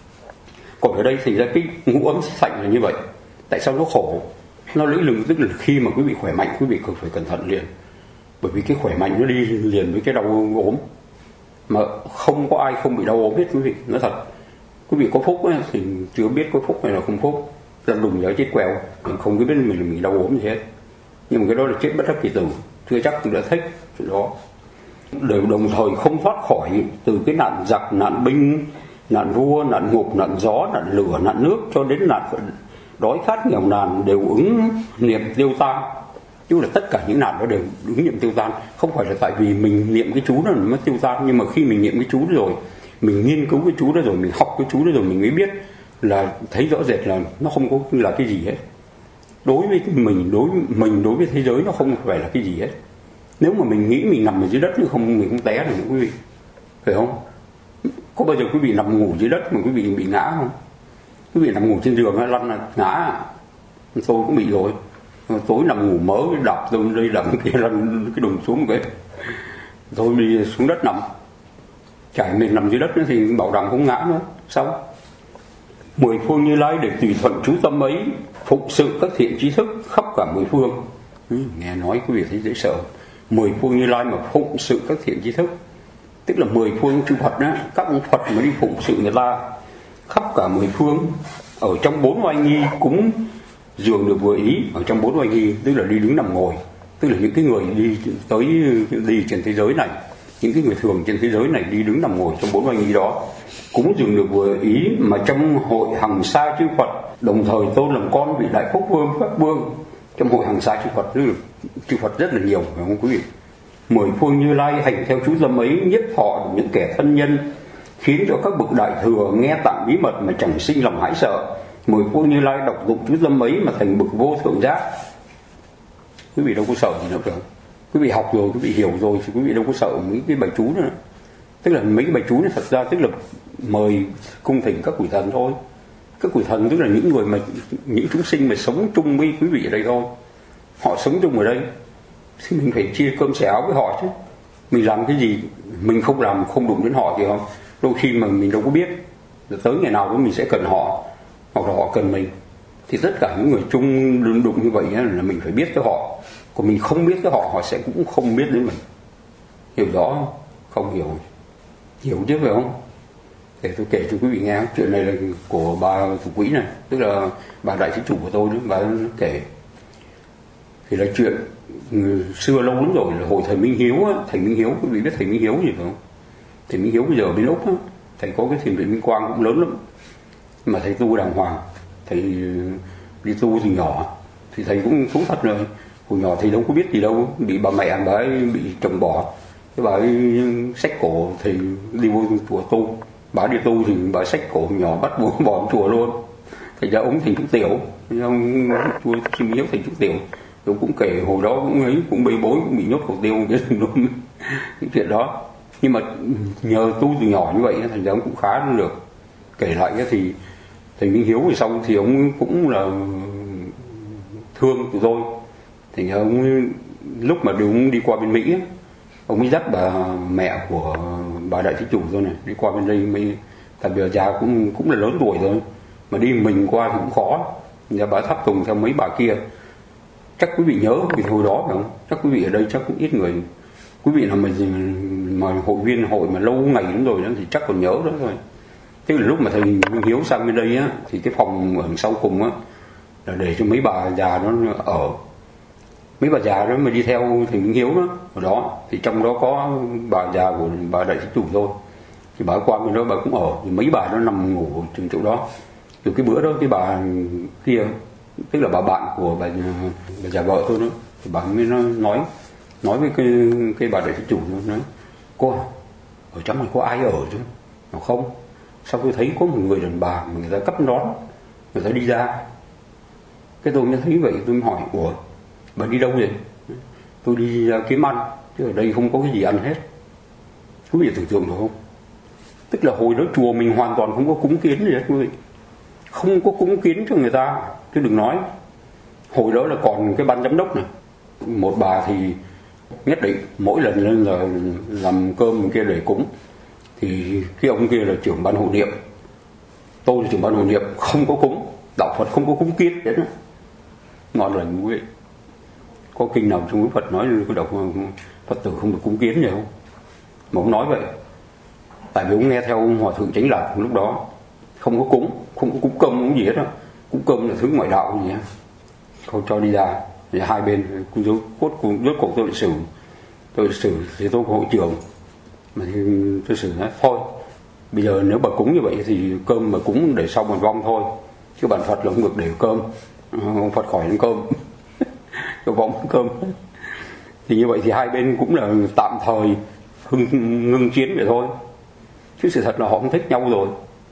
Còn ở đây thì ra cái ngũ ấm sạch là như vậy. Tại sao nó khổ, nó lưỡi lừng? Tức là khi mà quý vị khỏe mạnh, quý vị cần phải cẩn thận liền, bởi vì cái khỏe mạnh nó đi liền với cái đau ốm, mà không có ai không bị đau ốm hết quý vị, nói thật. Quý vị có phúc ấy, thì chưa biết có phúc hay là không phúc, ra đùng ra chết quẹo, mình không biết mình là mình đau ốm gì hết. Nhưng mà cái đó là chết bất đắc kỳ tử, chưa chắc tôi đã thích chuyện đó. Đều đồng thời không thoát khỏi từ cái nạn giặc, nạn binh, nạn vua, nạn ngục, nạn gió, nạn lửa, nạn nước, cho đến nạn đói khát nghèo nàn đều ứng niệm tiêu tan. Chứ là tất cả những nạn đó đều ứng niệm tiêu tan. Không phải là tại vì mình niệm cái chú đó nó mới tiêu tan, nhưng mà khi mình niệm cái chú đó rồi, mình nghiên cứu cái chú đó rồi, mình học cái chú đó rồi, mình mới biết là thấy rõ rệt là nó không có là cái gì hết. Đối với mình, đối với mình, đối với thế giới nó không phải là cái gì hết. Nếu mà mình nghĩ mình nằm ở dưới đất nhưng không, mình không té được nữa quý vị, phải không? Có bao giờ quý vị nằm ngủ dưới đất mà quý vị bị ngã không? Quý vị nằm ngủ trên giường lăn là ngã. Tôi cũng bị rồi. Tối nằm ngủ mớ đập tôi đây đập kia lăn cái đùng xuống một cái, tôi đi xuống đất nằm. Trải mình nằm dưới đất nữa thì bảo đảm không ngã nữa. Xong. Mười phương Như Lai để tùy thuận chú tâm ấy, phụng sự các thiện trí thức khắp cả mười phương. Ừ, nghe nói quý vị thấy dễ sợ. Mười phương Như Lai mà phụng sự các thiện trí thức, tức là mười phương chư Phật đó, các ông Phật mà đi phụng sự người ta khắp cả mười phương. Ở trong bốn oai nghi cúng dường được vừa ý. Ở trong bốn oai nghi tức là đi đứng nằm ngồi, tức là những cái người đi tới đi trên thế giới này, những cái người thường trên thế giới này đi đứng nằm ngồi trong bốn oai nghi đó, cúng dường được vừa ý. Mà trong hội hằng sa chư Phật đồng thời tôn làm con vị đại phúc vương Pháp Vương. Trong hội hằng sa chư Phật, tức là chư Phật rất là nhiều, phải không quý vị? Mười phương Như Lai hành theo chú tâm ấy, nhiếp thọ những kẻ thân nhân, khiến cho các bậc đại thừa nghe tạng bí mật mà chẳng sinh lòng hãi sợ. Mười phương Như Lai đọc dụng chú tâm ấy mà thành bậc vô thượng giác. Quý vị đâu có sợ gì nữa phải không? Quý vị học rồi, quý vị hiểu rồi thì quý vị đâu có sợ mấy cái bài chú nữa. Tức là mấy cái bài chú này thật ra tức là mời cung thỉnh các quỷ thần thôi. Các quỷ thần tức là những người mà những chúng sinh mà sống chung với quý vị ở đây thôi. Họ sống chung ở đây thì mình phải chia cơm xẻ áo với họ chứ. Mình làm cái gì mình không làm, không đụng đến họ thì không. Đôi khi mà mình đâu có biết, tới ngày nào đó mình sẽ cần họ, hoặc là họ cần mình. Thì tất cả những người chung đụng như vậy là mình phải biết tới họ. Còn mình không biết tới họ, họ sẽ cũng không biết đến mình. Hiểu rõ không? Không hiểu. Hiểu chứ phải không? Để tôi kể cho quý vị nghe. Chuyện này là của bà thủ quỹ này, tức là bà đại thí chủ của tôi đó, bà kể. Thì là chuyện xưa lâu lắm rồi, là hồi thầy Minh Hiếu á, thầy Minh Hiếu, quý vị biết thầy Minh Hiếu gì phải không? Thầy Minh Hiếu bây giờ ở bên Úc á, thầy có cái thiền viện Minh Quang cũng lớn lắm, mà thầy tu đàng hoàng. Thầy đi tu từ nhỏ thì thầy cũng thú thật rồi. Hồi nhỏ thầy đâu có biết gì đâu, bị bà mẹ bà ấy bị chồng bỏ, cái bà ấy xách cổ thầy đi vô chùa tu. Bà đi tu thì bà xách cổ nhỏ bắt buộc bỏ chùa luôn. Thầy ra ống thành trúc tiểu, ông chùa Minh Hiếu thành trúc tiểu. Tôi cũng kể hồi đó cũng ấy, cũng bê bối, cũng bị nhốt khẩu tiêu cái những chuyện đó. Nhưng mà nhờ tu từ nhỏ như vậy thành ra ông cũng khá được. Kể lại cái thì thầy Minh Hiếu thì xong thì ông cũng là thương tụi tôi. Thì ông lúc mà ông đi qua bên Mỹ, ông mới dắt bà mẹ của bà đại thí chủ thôi này đi qua bên đây. Mới tại bây giờ già cũng cũng là lớn tuổi rồi, mà đi mình qua thì cũng khó. Giờ bà thắp tùng theo mấy bà kia. Chắc quý vị nhớ vì hồi đó phải không? Chắc quý vị ở đây chắc cũng ít người. Quý vị nào mà mà hội viên hội mà lâu ngày lắm rồi đó thì chắc còn nhớ đó thôi. Tức là lúc mà thầy Minh Hiếu sang bên đây á, thì cái phòng ở sau cùng á là để cho mấy bà già nó ở. Mấy bà già đó mà đi theo thầy Minh Hiếu đó, ở đó thì trong đó có bà già của bà đại thí chủ thôi. Thì bà qua bên đó bà cũng ở, thì mấy bà nó nằm ngủ trên chỗ đó. Từ cái bữa đó cái bà kia, tức là bà bạn của bà, bà già vợ tôi đó, thì bà mới nói nói với cái cái bà đại thí chủ nó nói: cô ở trong này có ai ở chứ? Nó không. Sau tôi thấy có một người đàn bà mà người ta cắp nón, người ta đi ra. Cái tôi mới thấy vậy, tôi mới hỏi, ủa, bà đi đâu vậy? Tôi đi ra kiếm ăn, chứ ở đây không có cái gì ăn hết. Quý vị tưởng tượng được không? Tức là hồi đó chùa mình hoàn toàn không có cúng kiến gì hết quý vị. Không có cúng kiến cho người ta, chứ đừng nói. Hồi đó là còn cái ban giám đốc này. Một bà thì nhất định mỗi lần lên là làm cơm kia để cúng. Thì cái ông kia là trưởng ban hộ niệm, tôi là trưởng ban hộ niệm, không có cúng. Đạo Phật không có cúng kiến hết. Ngon lành quý vị. Có kinh nào trong Đức Phật nói cái đạo Phật tử không được cúng kiến gì không? Mà ông nói vậy. Tại vì ông nghe theo ông Hòa Thượng Chánh Lạc lúc đó, không có cúng, không có cúng cơm cũng gì hết đó. Cúng cơm là thứ ngoại đạo gì hết. Không cho đi ra. Thì hai bên cũng rốt cốt cũng rốt cuộc tôi lịch sử. Tôi lịch sử thì tôi có hội trưởng. Mà thì tôi xử nói thôi. Bây giờ nếu bà cúng như vậy thì cơm mà cúng để sau một vong thôi. Chứ bản Phật là không được để cơm. Ông Phật khỏi ăn cơm. Cho vong ăn cơm. Thì như vậy thì hai bên cũng là tạm thời hưng, ngưng chiến vậy thôi. Chứ sự thật là họ không thích nhau rồi.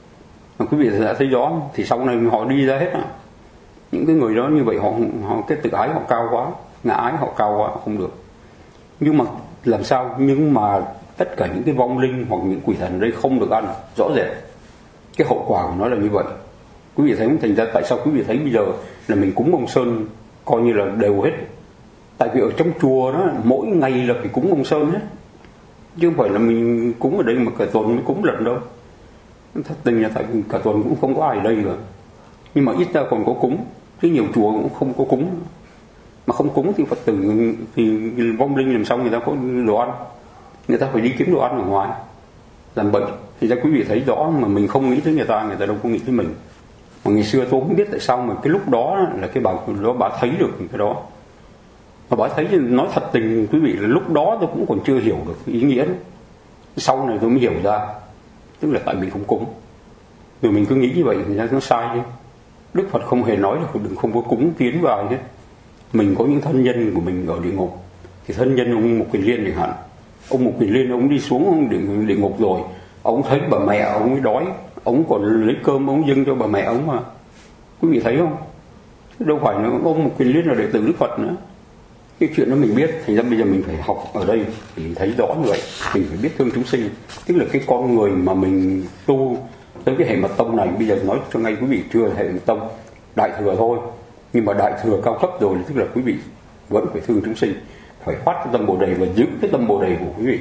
Mà quý vị đã thấy rõ. Thì sau này họ đi ra hết. Những cái người đó như vậy họ, họ cái tự ái họ cao quá, ngã ái họ cao quá, không được. Nhưng mà làm sao? Nhưng mà tất cả những cái vong linh hoặc những quỷ thần ở đây không được ăn, rõ rệt. Cái hậu quả của nó là như vậy. Quý vị thấy không? Thành ra tại sao quý vị thấy bây giờ là mình cúng ông Sơn coi như là đều hết. Tại vì ở trong chùa đó mỗi ngày là phải cúng ông Sơn hết. Chứ không phải là mình cúng ở đây mà cả tuần mới cúng lần đâu. Thật tình là tại vì cả tuần cũng không có ai ở đây cả. Nhưng mà ít ra còn có cúng. Chứ nhiều chùa cũng không có cúng. Mà không cúng thì Phật tử thì vong linh làm sao người ta có đồ ăn. Người ta phải đi kiếm đồ ăn ở ngoài làm bệnh. Thì ra quý vị thấy rõ mà mình không nghĩ tới người ta, người ta đâu có nghĩ tới mình. Mà ngày xưa tôi không biết tại sao mà cái lúc đó là cái bà đó bà thấy được cái đó. Mà bà thấy, nói thật tình quý vị là lúc đó tôi cũng còn chưa hiểu được ý nghĩa đó. Sau này tôi mới hiểu ra. Tức là tại mình không cúng. Rồi mình cứ nghĩ như vậy thì nó sai chứ. Đức Phật không hề nói là đừng không có cúng kiến vào ai hết. Mình có những thân nhân của mình ở địa ngục. Thì thân nhân ông Mục Kiền Liên chẳng hạn. Ông Mục Kiền Liên ông đi xuống ông địa, địa ngục rồi. Ông thấy bà mẹ ông ấy đói. Ông còn lấy cơm ông dâng cho bà mẹ ông mà. Quý vị thấy không? Đâu phải nữa, ông Mục Kiền Liên là đệ tử Đức Phật nữa. Cái chuyện đó mình biết. Thành ra bây giờ mình phải học ở đây thì thấy rõ như vậy. Mình phải biết thương chúng sinh. Tức là cái con người mà mình tu tới cái hệ mật tông này. Bây giờ nói cho ngay quý vị chưa hệ mật tông đại thừa thôi. Nhưng mà đại thừa cao cấp rồi, tức là quý vị vẫn phải thương chúng sinh, phải phát cái tâm Bồ Đề và giữ cái tâm Bồ Đề của quý vị.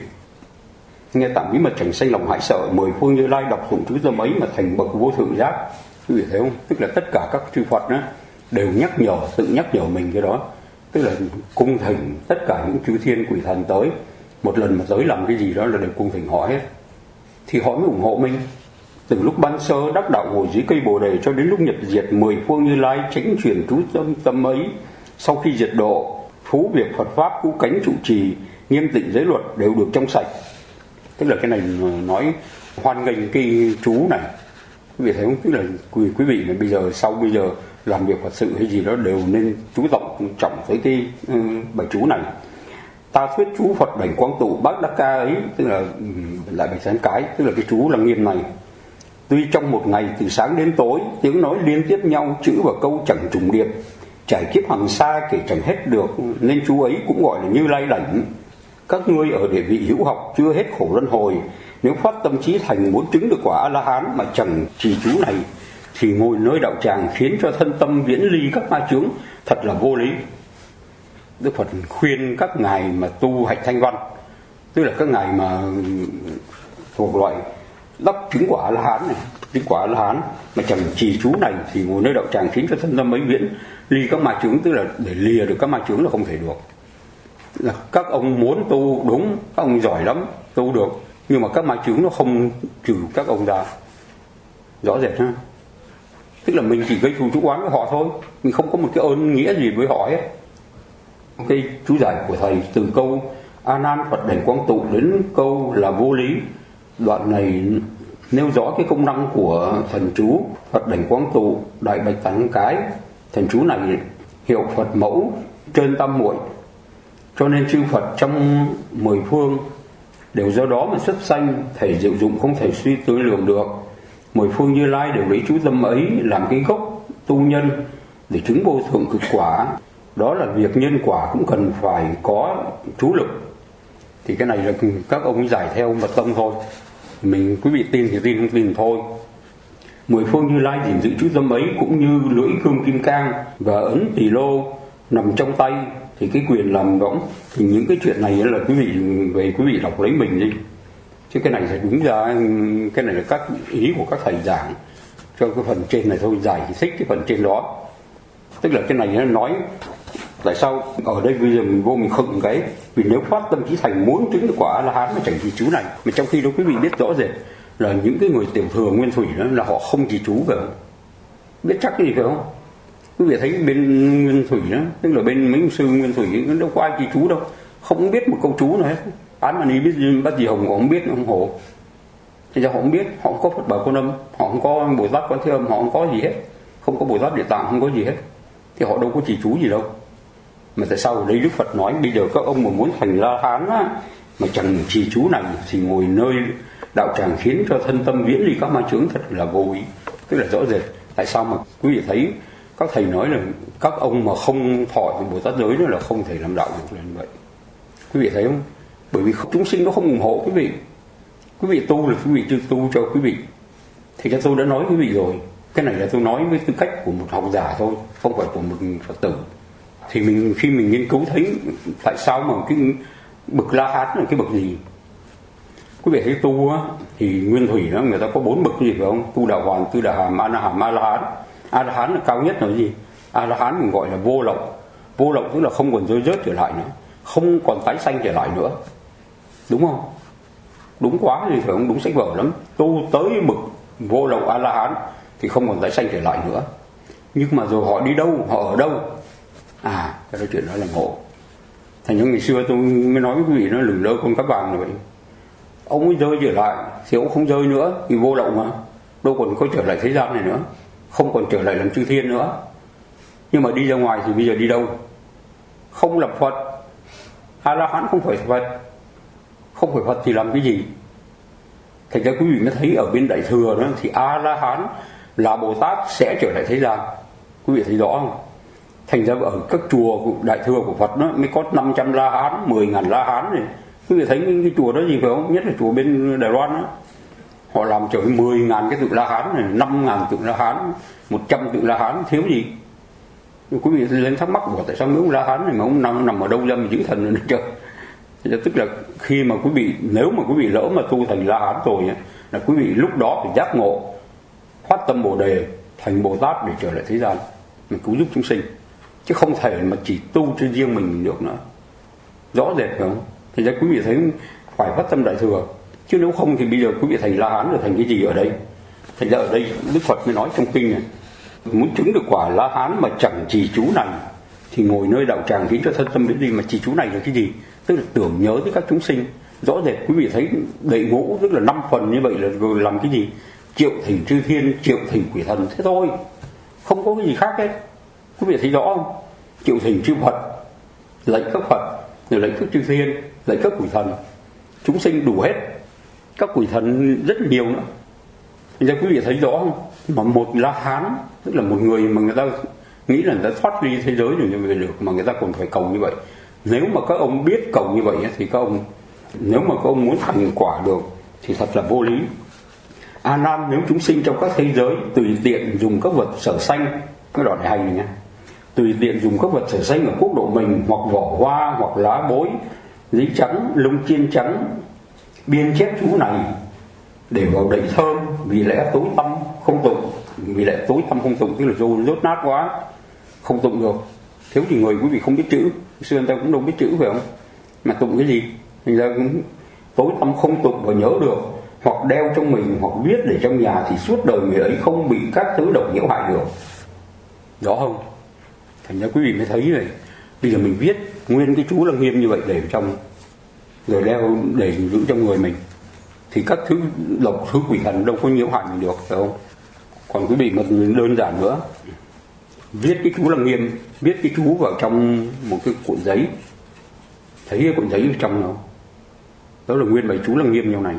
Nghe tạm bí mật chẳng sanh lòng hãi sợ, mười phương Như Lai đọc tụng chú tâm ấy mà thành bậc vô thượng giác. Quý vị thấy không? Tức là tất cả các chư Phật đó đều nhắc nhở, tự nhắc nhở mình cái đó. Tức là cung thỉnh tất cả những chư thiên quỷ thần tới, một lần mà tới làm cái gì đó là đều cung thỉnh họ hết. Thì họ mới ủng hộ mình. Từ lúc ban sơ đắc đạo ngồi dưới cây Bồ Đề cho đến lúc nhập diệt, mười phương Như Lai chánh truyền trú tâm tâm ấy. Sau khi diệt độ, phú việc Phật pháp cứu cánh trụ trì, nghiêm tịnh giới luật đều được trong sạch. Tức là cái này nói hoan nghênh cái chú này. Quý vị thấy không? Tức là quý, quý vị này bây giờ sau bây giờ làm việc Phật sự hay gì đó đều nên chú trọng trọng tới cái uh, bài chú này. Ta thuyết chú Phật đảnh quang tụ bác đắc ca ấy, tức là lại bài sáng cái, tức là cái chú là nghiêm này. Tuy trong một ngày từ sáng đến tối, tiếng nói liên tiếp nhau, chữ và câu chẳng trùng điệp, trải kiếp hàng xa kể chẳng hết được, nên chú ấy cũng gọi là Như Lai đảnh. Các ngươi ở địa vị hữu học chưa hết khổ luân hồi, nếu phát tâm trí thành muốn chứng được quả A-la-hán mà chẳng trì chú này, thì ngồi nơi đạo tràng khiến cho thân tâm viễn ly các ma chướng, thật là vô lý. Đức Phật khuyên các ngài mà tu hạnh thanh văn, tức là các ngài mà thuộc loại đắc chứng quả A-la-hán này, chứng quả A-la-hán mà chẳng trì chú này, thì ngồi nơi đạo tràng khiến cho thân tâm ấy viễn ly các ma chướng, tức là để lìa được các ma chướng là không thể được. Là các ông muốn tu đúng, các ông giỏi lắm, tu được, nhưng mà các ma chướng nó không trừ các ông ra. Rõ rệt ha. Tức là mình chỉ gây thù chuốc oán với họ thôi, mình không có một cái ơn nghĩa gì với họ hết. Cái chú giải của thầy từ câu A Nan Phật đảnh quang tụ đến câu là vô lý, đoạn này nêu rõ cái công năng của thần chú Phật đảnh quang tụ đại bạch tánh cái. Thần chú này hiệu Phật mẫu trên tam muội, cho nên chư Phật trong mười phương đều do đó mà xuất sanh, thầy diệu dụng không thể suy tư lường được. Mười phương Như Lai đều lấy chú tâm ấy làm cái gốc tu nhân để chứng vô thượng cực quả. Đó là việc nhân quả cũng cần phải có chú lực. Thì cái này là các ông giải theo mật tông thôi, mình quý vị tin thì tin, không tin thôi. Mười phương Như Lai gìn giữ chú tâm ấy cũng như lưỡi cương kim cang và ấn tỳ lô nằm trong tay, thì cái quyền làm võng. Thì những cái chuyện này là quý vị về quý vị đọc lấy mình đi, chứ cái này thì đúng ra cái này là các ý của các thầy giảng cho cái phần trên này thôi, giải thích cái phần trên đó. Tức là cái này nó nói tại sao ở đây bây giờ mình vô mình khựng cái, vì nếu phát tâm trí thành muốn chứng được quả A La Hán mà chẳng trì chú này, mà trong khi đó quý vị biết rõ rệt là những cái người tiểu thừa nguyên thủy đó là họ không trì chú, phải không? Biết chắc cái gì phải không? Quý vị thấy bên nguyên thủy đó, tức là bên mấy sư nguyên thủy nó đâu có ai trì chú đâu, không biết một câu chú nào hết. Án mà đi biết bắt gì hồng họ không biết, không hổ. Thì sao họ không biết? Họ không có Phật Bảo Quan Âm, họ không có Bồ Tát Quán Thế Âm, họ không có gì hết, không có Bồ Tát Địa Tạng, không có gì hết, thì họ đâu có trì chú gì đâu. Mà tại sao ở đây Đức Phật nói bây giờ các ông mà muốn thành La Hán á, mà chẳng trì chú này thì ngồi nơi đạo tràng khiến cho thân tâm viễn ly các ma chướng thật là vô ý. Tức là rõ rệt. Tại sao mà quý vị thấy các thầy nói là các ông mà không thọ thì Bồ Tát giới đó là không thể làm đạo được là như vậy. Quý vị thấy không? Bởi vì chúng sinh nó không ủng hộ quý vị. Quý vị tu là quý vị chưa tu cho quý vị. Thì cái tôi đã nói quý vị rồi, cái này là tôi nói với tư cách của một học giả thôi, không phải của một Phật tử. Thì mình khi mình nghiên cứu thấy tại sao mà cái bậc La Hán là cái bậc gì. Quý vị thấy tu á, thì nguyên thủy đó người ta có bốn bậc gì phải không? Tu Đạo Hoàn, Tu Đà Hàm, A Na Hàm, A La Hán. A La Hán là cao nhất là gì? A La Hán mình gọi là vô lậu. Vô lậu tức là không còn rơi rớt trở lại nữa, không còn tái sanh trở lại nữa, đúng không? Đúng quá thì phải không? Đúng sách vở lắm. Tu tới bậc vô lậu A La Hán thì không còn tái sanh trở lại nữa. Nhưng mà rồi họ đi đâu, họ ở đâu? À, cái đó chuyện đó là ngộ. Thành như ngày xưa tôi mới nói với quý vị, nó lửng lơ con các bạn là vậy. Ông ấy rơi trở lại thì ông không rơi nữa, vì vô lậu mà, đâu còn có trở lại thế gian này nữa, không còn trở lại làm chư thiên nữa. Nhưng mà đi ra ngoài thì bây giờ đi đâu? Không lập Phật. A La Hán không phải Phật, không phải Phật thì làm cái gì? Thành ra quý vị mới thấy ở bên Đại Thừa đó thì A La Hán là Bồ Tát sẽ trở lại thế gian. Quý vị thấy rõ không? Thành ra ở các chùa của Đại Thừa của Phật đó mới có năm trăm La Hán, mười ngàn La Hán này. Quý vị thấy cái, cái chùa đó gì phải không? Nhất là chùa bên Đài Loan đó, họ làm trời mười ngàn cái tượng La Hán này, năm ngàn tượng La Hán, một trăm tượng La Hán, thiếu gì? Quý vị lên thắc mắc của tại sao mấy ông La Hán này mà ông nằm, nằm ở đâu ra mà giữ thần nữa trời? Tức là khi mà quý vị, nếu mà quý vị lỡ mà tu thành La Hán rồi ấy, là quý vị lúc đó phải giác ngộ, phát tâm Bồ Đề, thành Bồ Tát để trở lại thế gian, mình cứu giúp chúng sinh, chứ không thể mà chỉ tu cho riêng mình được nữa. Rõ rệt phải không? Thì ra quý vị thấy phải phát tâm Đại Thừa, chứ nếu không thì bây giờ quý vị thành La Hán rồi thành cái gì ở đây? Thành ra ở đây Đức Phật mới nói trong kinh này, muốn chứng được quả La Hán mà chẳng trì chú này thì ngồi nơi đạo tràng khiến cho thân tâm biến đi. Mà trì chú này là cái gì? Tức là tưởng nhớ tới các chúng sinh. Rõ rệt quý vị thấy đệ ngũ tức là năm phần như vậy là rồi làm cái gì? Triệu thỉnh chư thiên, triệu thỉnh quỷ thần, thế thôi, không có cái gì khác hết. Quý vị thấy rõ không? Triệu thỉnh chư Phật, lệnh các Phật, rồi lệnh các chư thiên, lệnh các quỷ thần, chúng sinh đủ hết, các quỷ thần rất nhiều nữa. Bây giờ quý vị thấy rõ không? Mà một La Hán tức là một người mà người ta nghĩ là người ta thoát ly thế giới rồi như vậy được, mà người ta còn phải cầu như vậy. Nếu mà các ông biết cầu như vậy thì các ông, nếu mà các ông muốn thành quả được thì thật là vô lý. A Nan, nếu chúng sinh trong các thế giới tùy tiện dùng các vật sở sanh, cái đoạn này hay này nha, tùy tiện dùng các vật sở sanh ở quốc độ mình, hoặc vỏ hoa, hoặc lá bối, giấy trắng, lông chiên trắng, biên chép chú này để vào đẩy thơm, vì lẽ tối tăm không tụng. Vì lẽ tối tăm không tụng tức là rô rốt nát quá, không tụng được. Thiếu thì người quý vị không biết chữ, xưa người ta cũng đâu biết chữ phải không, mà tụng cái gì? Thành ra cũng tối tăm không tụng và nhớ được, hoặc đeo trong mình, hoặc viết để trong nhà, thì suốt đời người ấy không bị các thứ độc nhiễu hại được. Rõ không? Thành ra quý vị mới thấy rồi, bây giờ mình viết nguyên cái chú Lăng Nghiêm như vậy để trong, rồi đeo để giữ trong người mình, thì các thứ độc, thứ quỷ thần đâu có nhiễu hại mình được, phải không? Còn quý vị mà đơn giản nữa, viết cái chú Lăng Nghiêm, viết cái chú vào trong một cái cuộn giấy, thấy cái cuộn giấy ở trong nó, Đó là nguyên bài chú Lăng Nghiêm nhau này.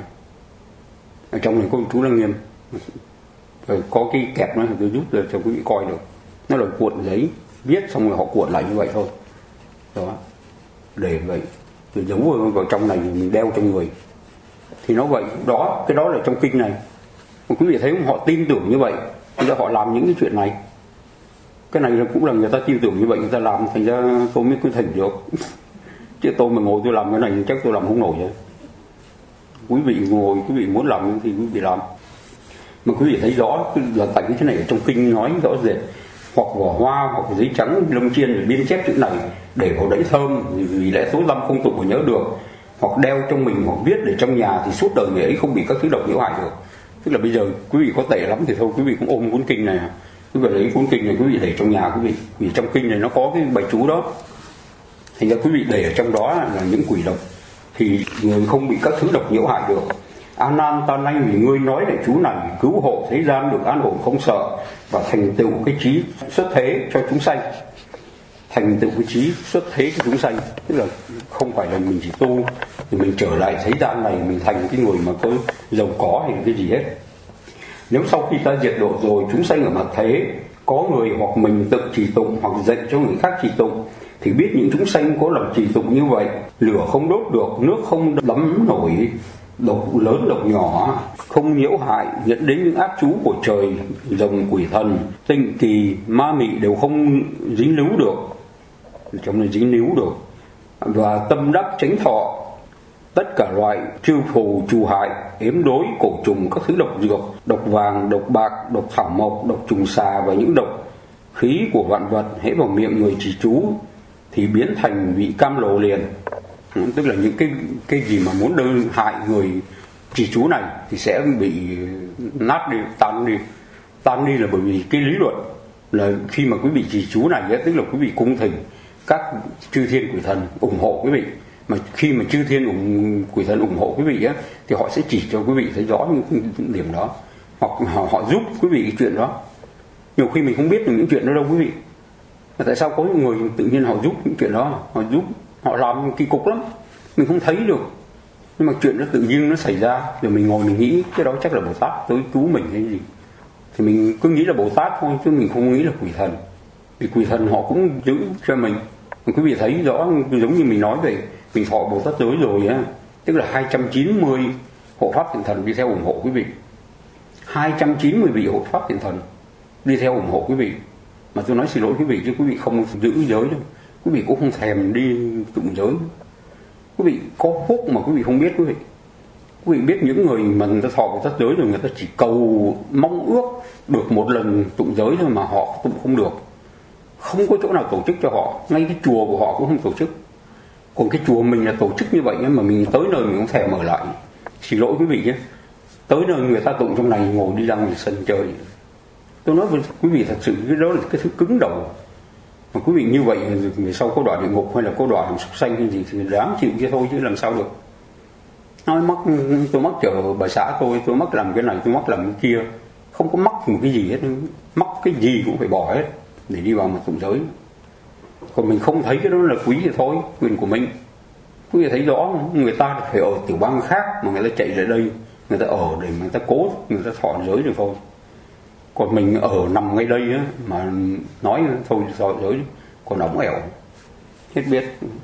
Ở trong này có chú Lăng Nghiêm, rồi có cái kẹp nó thì tôi giúp cho quý vị coi được. Nó là cuộn giấy viết xong rồi họ cuộn lại như vậy thôi. Đó, để vậy rồi giấu vào, vào trong này mình đeo trong người. Thì nó vậy đó, cái đó là trong kinh này. Mà quý vị thấy không, họ tin tưởng như vậy, thì họ làm những cái chuyện này. Cái này là cũng là người ta tin tưởng như vậy, người ta làm, thành ra tôi mới cứ thành được. Chứ tôi mà ngồi tôi làm cái này chắc tôi làm không nổi vậy. Quý vị ngồi, quý vị muốn làm thì quý vị làm. Mà quý vị thấy rõ là tại cái này ở trong kinh nói rõ rệt, hoặc vỏ hoa hoặc giấy trắng lông chiên để biên chép chữ này để vào đẫy thơm vì lẽ số năm không tụng mà nhớ được, hoặc đeo trong mình hoặc viết để trong nhà thì suốt đời người ấy không bị các thứ độc nhiễu hại được. Tức là bây giờ quý vị có tệ lắm thì thôi quý vị cũng ôm cuốn kinh này, quý vị lấy cuốn kinh này quý vị để trong nhà quý vị, vì trong kinh này nó có cái bài chú đó. Thành ra quý vị để ở trong đó là những quỷ độc thì người không bị các thứ độc nhiễu hại được. An Nan ta nay vì ngươi nói lại chú này, cứu hộ thế gian được an ổn không sợ, và thành tựu cái trí xuất thế cho chúng sanh. Thành tựu cái trí xuất thế cho chúng sanh, tức là không phải là mình chỉ tu thì mình trở lại thế gian này mình thành cái người mà có giàu có hay cái gì hết. Nếu sau khi ta diệt độ rồi chúng sanh ở mặt thế có người hoặc mình tự trì tụng hoặc dạy cho người khác trì tụng, thì biết những chúng sanh có lòng trì tụng như vậy, lửa không đốt được, nước không đắm nổi, độc lớn độc nhỏ không nhiễu hại, dẫn đến những ác chú của trời, rồng quỷ thần, tinh kỳ, ma mị đều không dính líu được, trong này dính líu được, và tâm đắc chánh thọ. Tất cả loại chư phù trù hại, ếm đối, cổ trùng, các thứ độc dược, độc vàng, độc bạc, độc thảo mộc, độc trùng xà và những độc khí của vạn vật hễ vào miệng người trì chú thì biến thành vị cam lồ liền. Tức là những cái cái gì mà muốn đơn hại người trì chú này thì sẽ bị nát đi, tan đi. Tan đi là bởi vì cái lý luận là khi mà quý vị trì chú này ấy, tức là quý vị cung thỉnh các chư thiên quỷ thần ủng hộ quý vị. Mà khi mà chư thiên ủng quỷ thần ủng hộ quý vị ấy, thì họ sẽ chỉ cho quý vị thấy rõ những điểm đó, hoặc họ, họ giúp quý vị cái chuyện đó. Nhiều khi mình không biết được những chuyện đó đâu quý vị. Tại sao có những người tự nhiên họ giúp những chuyện đó, họ giúp, họ làm kỳ cục lắm, mình không thấy được. Nhưng mà chuyện đó tự nhiên nó xảy ra, rồi mình ngồi mình nghĩ cái đó chắc là Bồ Tát tới cứu mình hay gì, thì mình cứ nghĩ là Bồ Tát thôi, chứ mình không nghĩ là quỷ thần. Vì quỷ thần họ cũng giữ cho mình. Quý vị thấy rõ, giống như mình nói về mình thọ Bồ Tát giới rồi á, tức là hai trăm chín mươi hộ pháp thiện thần đi theo ủng hộ quý vị, hai trăm chín mươi vị hộ pháp thiện thần đi theo ủng hộ quý vị. Mà tôi nói xin lỗi quý vị chứ quý vị không giữ giới đâu, quý vị cũng không thèm đi tụng giới. Quý vị có phúc mà quý vị không biết quý vị. Quý vị biết những người mà người ta thọ Bồ Tát giới rồi, người ta chỉ cầu mong ước được một lần tụng giới thôi mà họ tụng không được. Không có chỗ nào tổ chức cho họ, ngay cái chùa của họ cũng không tổ chức. Còn cái chùa mình là tổ chức như vậy mà mình tới nơi mình không thèm mở lại. Xin lỗi quý vị nhé, tới nơi người ta tụng trong này ngồi đi ra ngoài sân chơi. Tôi nói với quý vị thật sự cái đó là cái thứ cứng đầu. Mà quý vị như vậy về sau có đọa địa ngục hay là có đọa súc sanh hay gì thì đáng chịu kia thôi, chứ làm sao được. Nói mắc tôi mắc chở bà xã tôi, tôi mắc làm cái này, tôi mắc làm cái kia, không có mắc một cái gì hết, mắc cái gì cũng phải bỏ hết để đi vào mà tụng giới. Còn mình không thấy cái đó là quý thì thôi, quyền của mình. Quý vị thấy rõ người ta phải ở tiểu bang khác mà người ta chạy lại đây, người ta ở để người ta cố người ta thọ giới được thôi. Còn mình ở nằm ngay đây á, mà nói thôi thọ giới, còn ổng ẻo hết biết.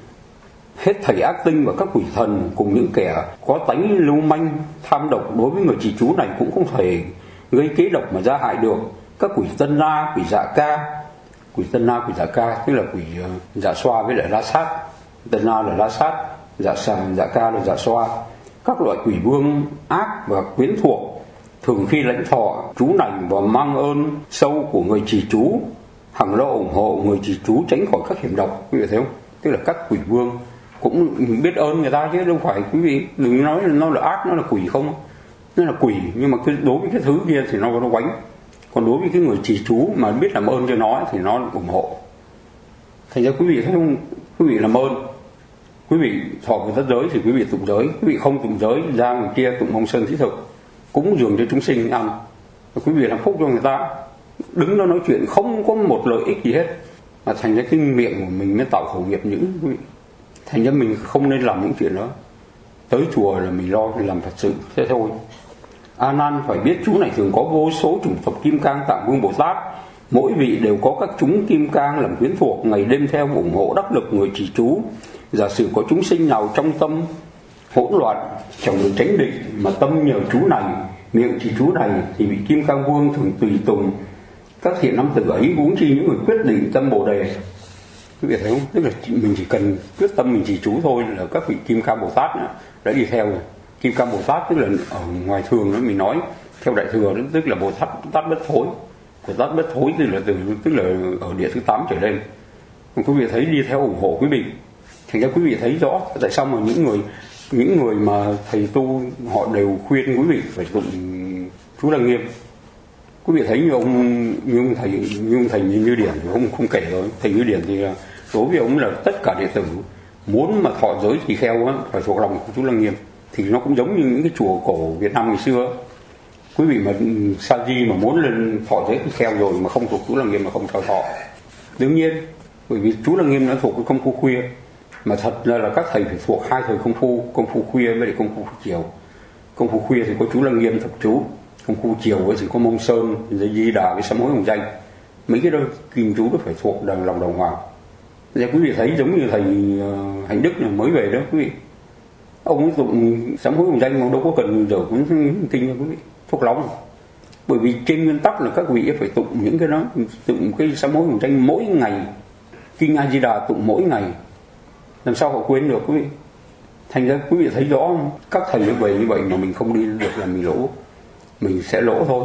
Hết thầy ác tinh và các quỷ thần cùng những kẻ có tánh lưu manh tham độc đối với người trì chú này cũng không thể gây kế độc mà ra hại được. Các quỷ tân la, quỷ dạ ca, quỷ tân la, quỷ dạ ca tức là quỷ dạ xoa với lại la sát. Tân la là la sát, dạ sàng, dạ ca là dạ xoa. Các loại quỷ vương ác và quyến thuộc thường khi lãnh thọ chú này và mang ơn sâu của người trì chú, hằng lo ủng hộ người trì chú tránh khỏi các hiểm độc. Quý vị thấy không? Tức là các quỷ vương cũng biết ơn người ta chứ đâu phải quý vị đừng nói là nó là ác, nó là quỷ không. Nó là quỷ nhưng mà cứ đối với cái thứ kia thì nó nó quánh. Còn đối với cái người trì chú mà biết làm ơn cho nó thì nó ủng hộ. Thành ra quý vị thấy không, quý vị làm ơn, quý vị thọ Bồ Tát giới thì quý vị tụng giới, quý vị không tụng giới ra người kia tụng Hồng Sơn Thí Thực, cúng dường cho chúng sinh ăn, quý vị làm phúc cho người ta, đứng đó nói chuyện không có một lợi ích gì hết, mà thành ra cái miệng của mình mới tạo khẩu nghiệp những quý vị. Thành ra mình không nên làm những chuyện đó. tới chùa là mình lo làm Phật sự thế thôi. A Nan phải biết chú này thường có vô số chủng tộc Kim Cang Tạng Vương Bồ Tát, mỗi vị đều có các chúng Kim Cang làm quyến thuộc, ngày đêm theo ủng hộ đắc lực người trì chú. Giả sử có chúng sinh nào trong tâm hỗn loạn, chẳng được tránh định, mà tâm nhờ chú này, miệng trì chú này, thì vị Kim Cang Vương thường tùy tùng các thiện nam tử ấy, huống chi những người quyết định tâm Bồ Đề. Quý vị thấy không? Tức là mình chỉ cần quyết tâm mình trì chú thôi là các vị Kim Cang Bồ Tát đã đi theo rồi. Kim Cang Bồ Tát tức là ở ngoài thường đó mình nói theo Đại Thừa đó, tức là Bồ Tát Tát bất thối. Bồ Tát bất thối tức là từ tức là ở địa thứ tám trở lên. Quý vị thấy đi theo ủng hộ quý vị. Thành ra quý vị thấy rõ tại sao mà những người những người mà thầy tu họ đều khuyên quý vị phải tụng chú Lăng Nghiêm. Quý vị thấy như ông như ông thầy như ông thầy Như Điển thì không không kể rồi. Thầy Như Điển thì đối với ông là tất cả đệ tử muốn mà thọ giới tỳ kheo á phải thuộc lòng chú Lăng Nghiêm. Thì nó cũng giống như những cái chùa cổ Việt Nam ngày xưa. Quý vị mà sa di mà muốn lên thọ giới tỳ kheo rồi mà không thuộc chú Lăng Nghiêm mà không cho thọ. Đương nhiên, bởi vì chú Lăng Nghiêm nó thuộc cái công phu khuya, mà thật ra là các thầy phải thuộc hai thời công phu, công phu khuya với lại công phu chiều. Công phu khuya thì có chú Lăng Nghiêm thập chú, công phu chiều thì có Mông Sơn, Dây Di Đà với Sám Hối Hồng Danh. Mấy cái đó kinh chú nó phải thuộc đằng lòng đồng hoàng. Thì quý vị thấy giống như thầy uh, Hành Đức này mới về đó quý vị. Ông ấy tụng Sám Hối Hồng Danh, ông đâu có cần giờ cuốn kinh nha quý vị, thuộc lòng. Bởi vì trên nguyên tắc là các vị phải tụng những cái đó, tụng cái Sám Hối Hồng Danh mỗi ngày, kinh A Di Đà tụng mỗi ngày, làm sao họ quên được quý vị. Thành ra quý vị thấy rõ không? Các thầy như vậy như vậy mà mình không đi được là mình lỗ, mình sẽ lỗ thôi.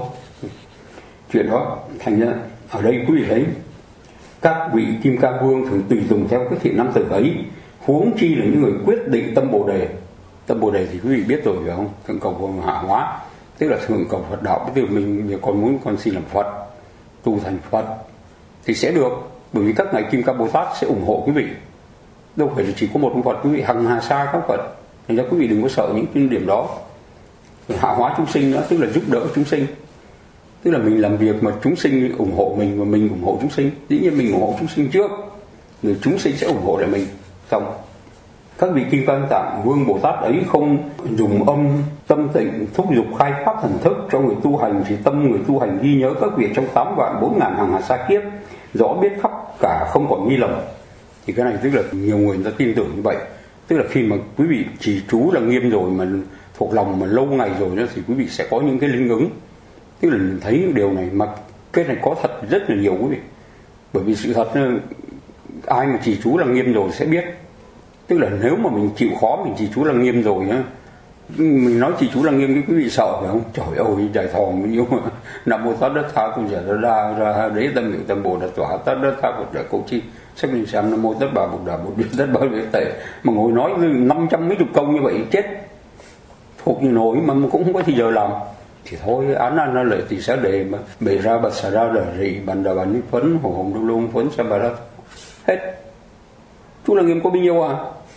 Chuyện đó thành ra ở đây quý vị thấy các vị Kim Cang Vương thường tùy tùng theo cái thiện nam tử ấy, huống chi là những người quyết định tâm Bồ Đề. Tâm Bồ Đề thì quý vị biết rồi phải không? Thượng cầu hạ hóa, tức là thượng cầu Phật đạo. Tức là mình còn muốn con xin làm Phật, tu thành Phật thì sẽ được, bởi vì các ngài Kim Cang Bồ Tát sẽ ủng hộ quý vị. Đâu phải chỉ có một ông Phật, quý vị hằng hà sa các Phật. Thành ra quý vị đừng có sợ những cái điểm đó. Hạ hóa chúng sinh nữa, tức là giúp đỡ chúng sinh. Tức là mình làm việc mà chúng sinh ủng hộ mình và mình ủng hộ chúng sinh. Dĩ nhiên mình ủng hộ chúng sinh trước, người chúng sinh sẽ ủng hộ lại mình. Xong, các vị Kim Cang Tạng Vương Bồ Tát ấy không dùng âm tâm tịnh thúc giục khai phát thần thức cho người tu hành, thì tâm người tu hành ghi nhớ các vị trong tám vạn bốn ngàn hàng hà sa kiếp, rõ biết khắp cả không còn nghi lầm. Thì cái này tức là nhiều người người ta tin tưởng như vậy. Tức là khi mà quý vị trì chú là nghiêm rồi, mà thuộc lòng mà lâu ngày rồi đó, thì quý vị sẽ có những cái linh ứng. Tức là mình thấy điều này, mà cái này có thật rất là nhiều quý vị. Bởi vì sự thật ai mà trì chú là nghiêm rồi sẽ biết. Tức là nếu mà mình chịu khó mình trì chú là nghiêm rồi á, mình nói trì chú là nghiêm cái quý vị sợ phải không? Trời ơi, dài thòng bao nhiêu mà Nam Mô Tát Đất Tha Tôn Giả Ra Ra Đế Tâm Miệng Tâm Bồ Đạt Tỏa Tát Đất Tha Phật Giả Câu Chi Sách Linh Sam Nam Mô Tất Bà Bụt Đà Bụt Việt Tất Bà Việt Tệ, mà ngồi nói năm trăm mấy chục câu như vậy chết thuộc như nổi mà cũng không có thì giờ làm. Thì thôi án ăn nó lợi thì sẽ để mà bề ra bật xả ra là rị bàn đà bàn như phấn hồ hồng đô lông phấn sa bà ra hết. Chú là nghiêm có bao nhiêu à?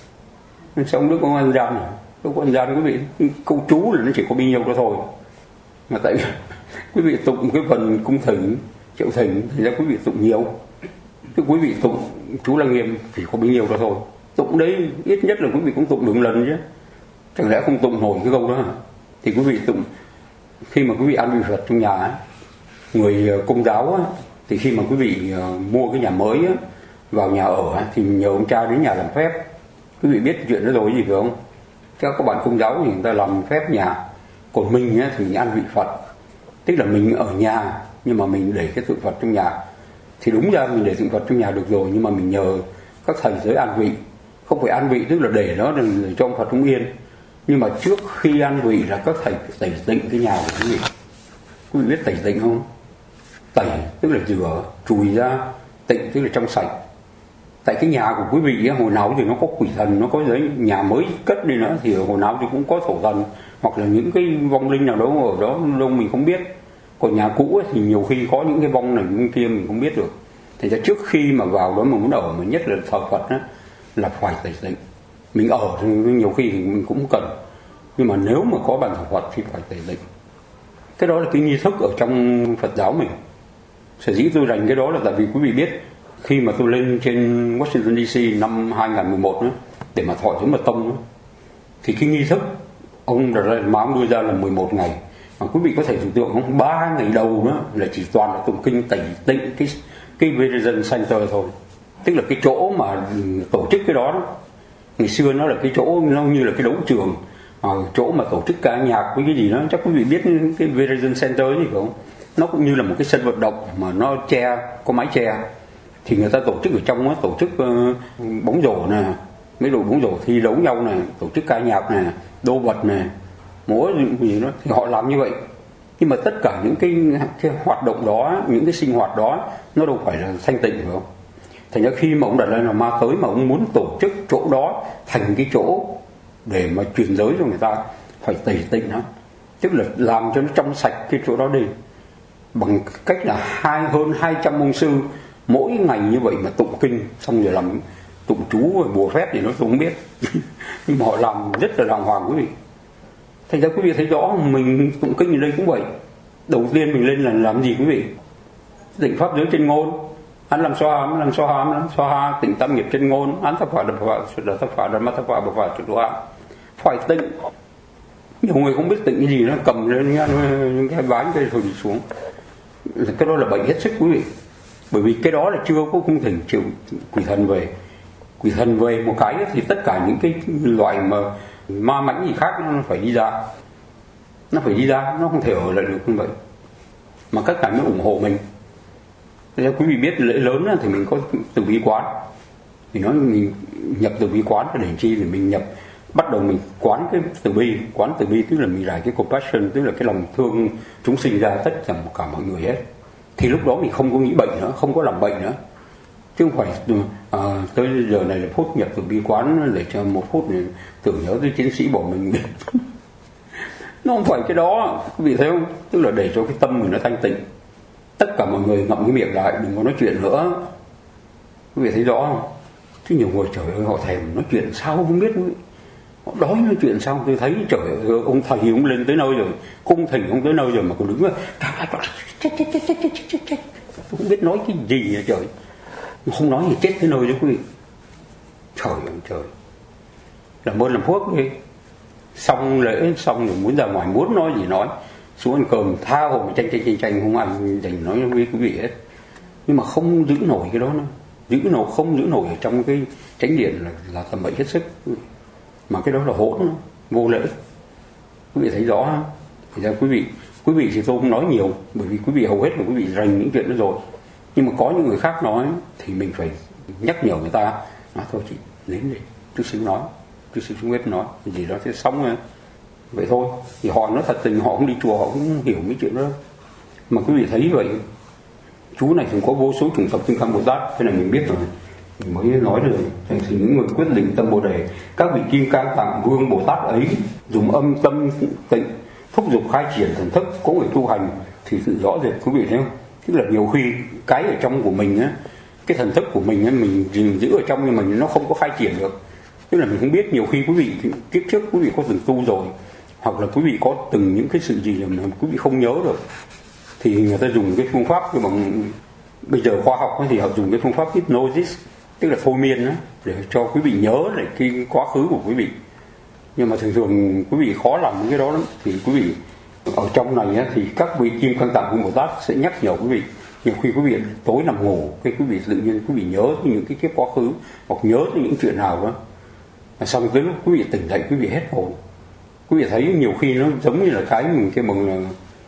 Xong đứa con ăn gian à? Đứa con ăn gian quý vị, câu chú là nó chỉ có bao nhiêu đó thôi. Mà tại quý vị tụng cái phần cung thỉnh, triệu thỉnh thì ra quý vị tụng nhiều. Chứ quý vị tụng chú là nghiêm chỉ có bao nhiêu đó thôi. Tụng đấy ít nhất là quý vị cũng tụng được lần chứ. Chẳng lẽ không tụng nổi cái câu đó hả? Thì quý vị tụng khi mà quý vị ăn vị Phật trong nhà ấy, người Công giáo ấy, thì khi mà quý vị uh, mua cái nhà mới ấy, vào nhà ở ấy, thì nhờ ông cha đến nhà làm phép. Quý vị biết chuyện đó rồi gì phải không? Các các bạn Công giáo thì người ta làm phép nhà, còn mình ấy, thì mình ăn vị Phật. Tức là mình ở nhà nhưng mà mình để cái tượng Phật trong nhà. Thì đúng ra mình để tượng Phật trong nhà được rồi, nhưng mà mình nhờ các thầy giới ăn vị. Không phải ăn vị tức là để nó để cho ông Phật không yên. Nhưng mà trước khi ăn vị là các thầy tẩy tịnh cái nhà của quý vị. Quý vị biết tẩy tịnh không? Tẩy tức là rửa, chùi ra, tịnh tức là trong sạch. Tại cái nhà của quý vị hồi nào thì nó có quỷ thần, nó có giấy nhà mới cất đi nữa thì hồi nào thì cũng có thổ thần hoặc là những cái vong linh nào đó ở đó đâu mình không biết. Còn nhà cũ ấy, thì nhiều khi có những cái vong này những kia mình không biết được. Thì trước khi mà vào đó mà muốn ở, mà nhất là thờ Phật á, là phải tẩy tịnh. Mình ở thì nhiều khi thì mình cũng cần, nhưng mà nếu mà có bàn thờ Phật thì phải tẩy tịnh. Cái đó là cái nghi thức ở trong Phật giáo mình. Sở dĩ tôi dành cái đó là tại vì quý vị biết khi mà tôi lên trên Washington đê xê năm hai không một một đó, để mà thọ giới mật tông đó, Thì cái nghi thức ông Dalai Lama ông đưa ra là mười một ngày, mà quý vị có thể tưởng tượng không, ba ngày đầu nữa là chỉ toàn là tụng kinh tẩy tịnh cái cái Vision Center thôi, tức là cái chỗ mà tổ chức cái đó, đó. Ngày xưa nó là cái chỗ nó như là cái đấu trường, à, chỗ mà tổ chức ca nhạc với cái gì đó, chắc quý vị biết cái Vision Center gì không? Nó cũng như là một cái sân vận động mà nó che, có mái che, thì người ta tổ chức ở trong đó, tổ chức uh, bóng rổ nè, mấy đội bóng rổ thi đấu nhau nè, tổ chức ca nhạc nè, đô vật nè, múa gì đó, thì họ làm như vậy. Nhưng mà tất cả những cái, cái hoạt động đó, những cái sinh hoạt đó, nó đâu phải là thanh tịnh, phải không? Thành ra khi mà ông Dalai Lama tới mà ông muốn tổ chức chỗ đó thành cái chỗ để mà truyền giới cho người ta, phải tẩy tịnh nó, tức là làm cho nó trong sạch cái chỗ đó đi, bằng cách là hai hơn hai trăm môn sư mỗi ngày như vậy mà tụng kinh, xong rồi làm tụng chú rồi bùa phép gì nó tôi không biết nhưng mà họ làm rất là đàng hoàng quý vị. Thành ra quý vị thấy rõ mình tụng kinh ở đây cũng vậy. Đầu tiên mình lên là làm gì quý vị? Tịnh pháp giới trên ngôn, hắn làm xoa hắn làm xoa hắn làm xoa ha, tịnh tâm nghiệp trên ngôn, hắn thập phạt đập phạt đập thập phạt đập mắt thập phạt bập phạt trực đoan, phải tịnh. Nhiều người không biết tịnh cái gì, nó cầm lên những cái ván cây rồi đi xuống, cái đó là bệnh hết sức quý vị. Bởi vì cái đó là chưa có cung thỉnh chịu quỷ thần về. Quỷ thần về một cái thì tất cả những cái loại mà ma mãnh gì khác nó phải đi ra, nó phải đi ra, nó không thể ở lại được như vậy. Mà các ngài mới ủng hộ mình. Thế quý vị biết lễ lớn thì mình có từ bi quán, thì nói mình nhập từ bi quán để chi, thì mình nhập bắt đầu mình quán cái từ bi, quán từ bi tức là mình giải cái compassion, tức là cái lòng thương chúng sinh ra tất cả cả mọi người hết. Thì lúc đó mình không có nghĩ bệnh nữa, không có làm bệnh nữa, chứ không phải à, tới giờ này là phút nhập từ bi quán để cho một phút này tưởng nhớ tới chiến sĩ bỏ mình nó không phải cái đó, quý vị thấy không? Tức là để cho cái tâm mình nó thanh tịnh. Tất cả mọi người ngậm cái miệng lại, đừng có nói chuyện nữa, quý vị thấy rõ không? Chứ nhiều người trời ơi họ thèm nói chuyện sao không biết, họ đói nói chuyện sao. Tôi thấy trời ơi, ông thầy ông lên tới nơi rồi, cung thỉnh ông tới nơi rồi mà còn đứng rồi tôi không biết nói cái gì vậy trời, không nói thì chết tới nơi đó quý vị. Trời ơi trời, làm ơn làm phước đi, xong lễ xong rồi muốn ra ngoài muốn nói gì nói, xuống ăn cơm tha hồ mà tranh tranh tranh tranh không ăn dành nói với quý vị hết. Nhưng mà không giữ nổi cái đó nữa, giữ nổi không giữ nổi ở trong cái chánh điện là, là tầm bậy hết sức. Mà cái đó là hỗn, vô lễ, quý vị thấy rõ không? Thì ra quý vị quý vị thì tôi không nói nhiều, bởi vì quý vị hầu hết là quý vị rành những chuyện đó rồi. Nhưng mà có những người khác nói thì mình phải nhắc nhở người ta, nói thôi chị đến đi, trước sư nói, trước sư không biết nói gì đó sẽ xong rồi. Vậy thôi, thì họ nói thật tình, họ không đi chùa họ cũng hiểu mấy chuyện đó. Mà quý vị thấy vậy, chú này cũng có vô số chủng tộc Kim Cang Bồ Tát, thế này mình biết rồi, mình mới nói rồi. Thì những người quyết định tâm Bồ Đề, các vị Kim Cang Tạng Vương Bồ Tát ấy dùng âm tâm tịnh thúc giục khai triển thần thức, có người tu hành thì sự rõ rệt, quý vị thấy không? Tức là nhiều khi cái ở trong của mình á, cái thần thức của mình á, mình giữ ở trong nhưng mà nó không có khai triển được. Tức là mình không biết, nhiều khi quý vị kiếp trước quý vị có từng tu rồi, hoặc là quý vị có từng những cái sự gì mà quý vị không nhớ được, thì người ta dùng cái phương pháp, nhưng mà bây giờ khoa học thì họ dùng cái phương pháp hypnosis, tức là thôi miên đó, để cho quý vị nhớ lại cái quá khứ của quý vị. Nhưng mà thường thường quý vị khó làm cái đó lắm. Thì quý vị ở trong này á, thì các vị Kim Cang Tạng Vương Bồ Tát sẽ nhắc nhở quý vị. Nhiều khi quý vị tối nằm ngủ, cái quý vị tự nhiên quý vị nhớ những cái kiếp quá khứ, hoặc nhớ những chuyện nào đó, xong tới lúc quý vị tỉnh dậy quý vị hết hồn. Quý vị thấy nhiều khi nó giống như là cái mình cái bằng là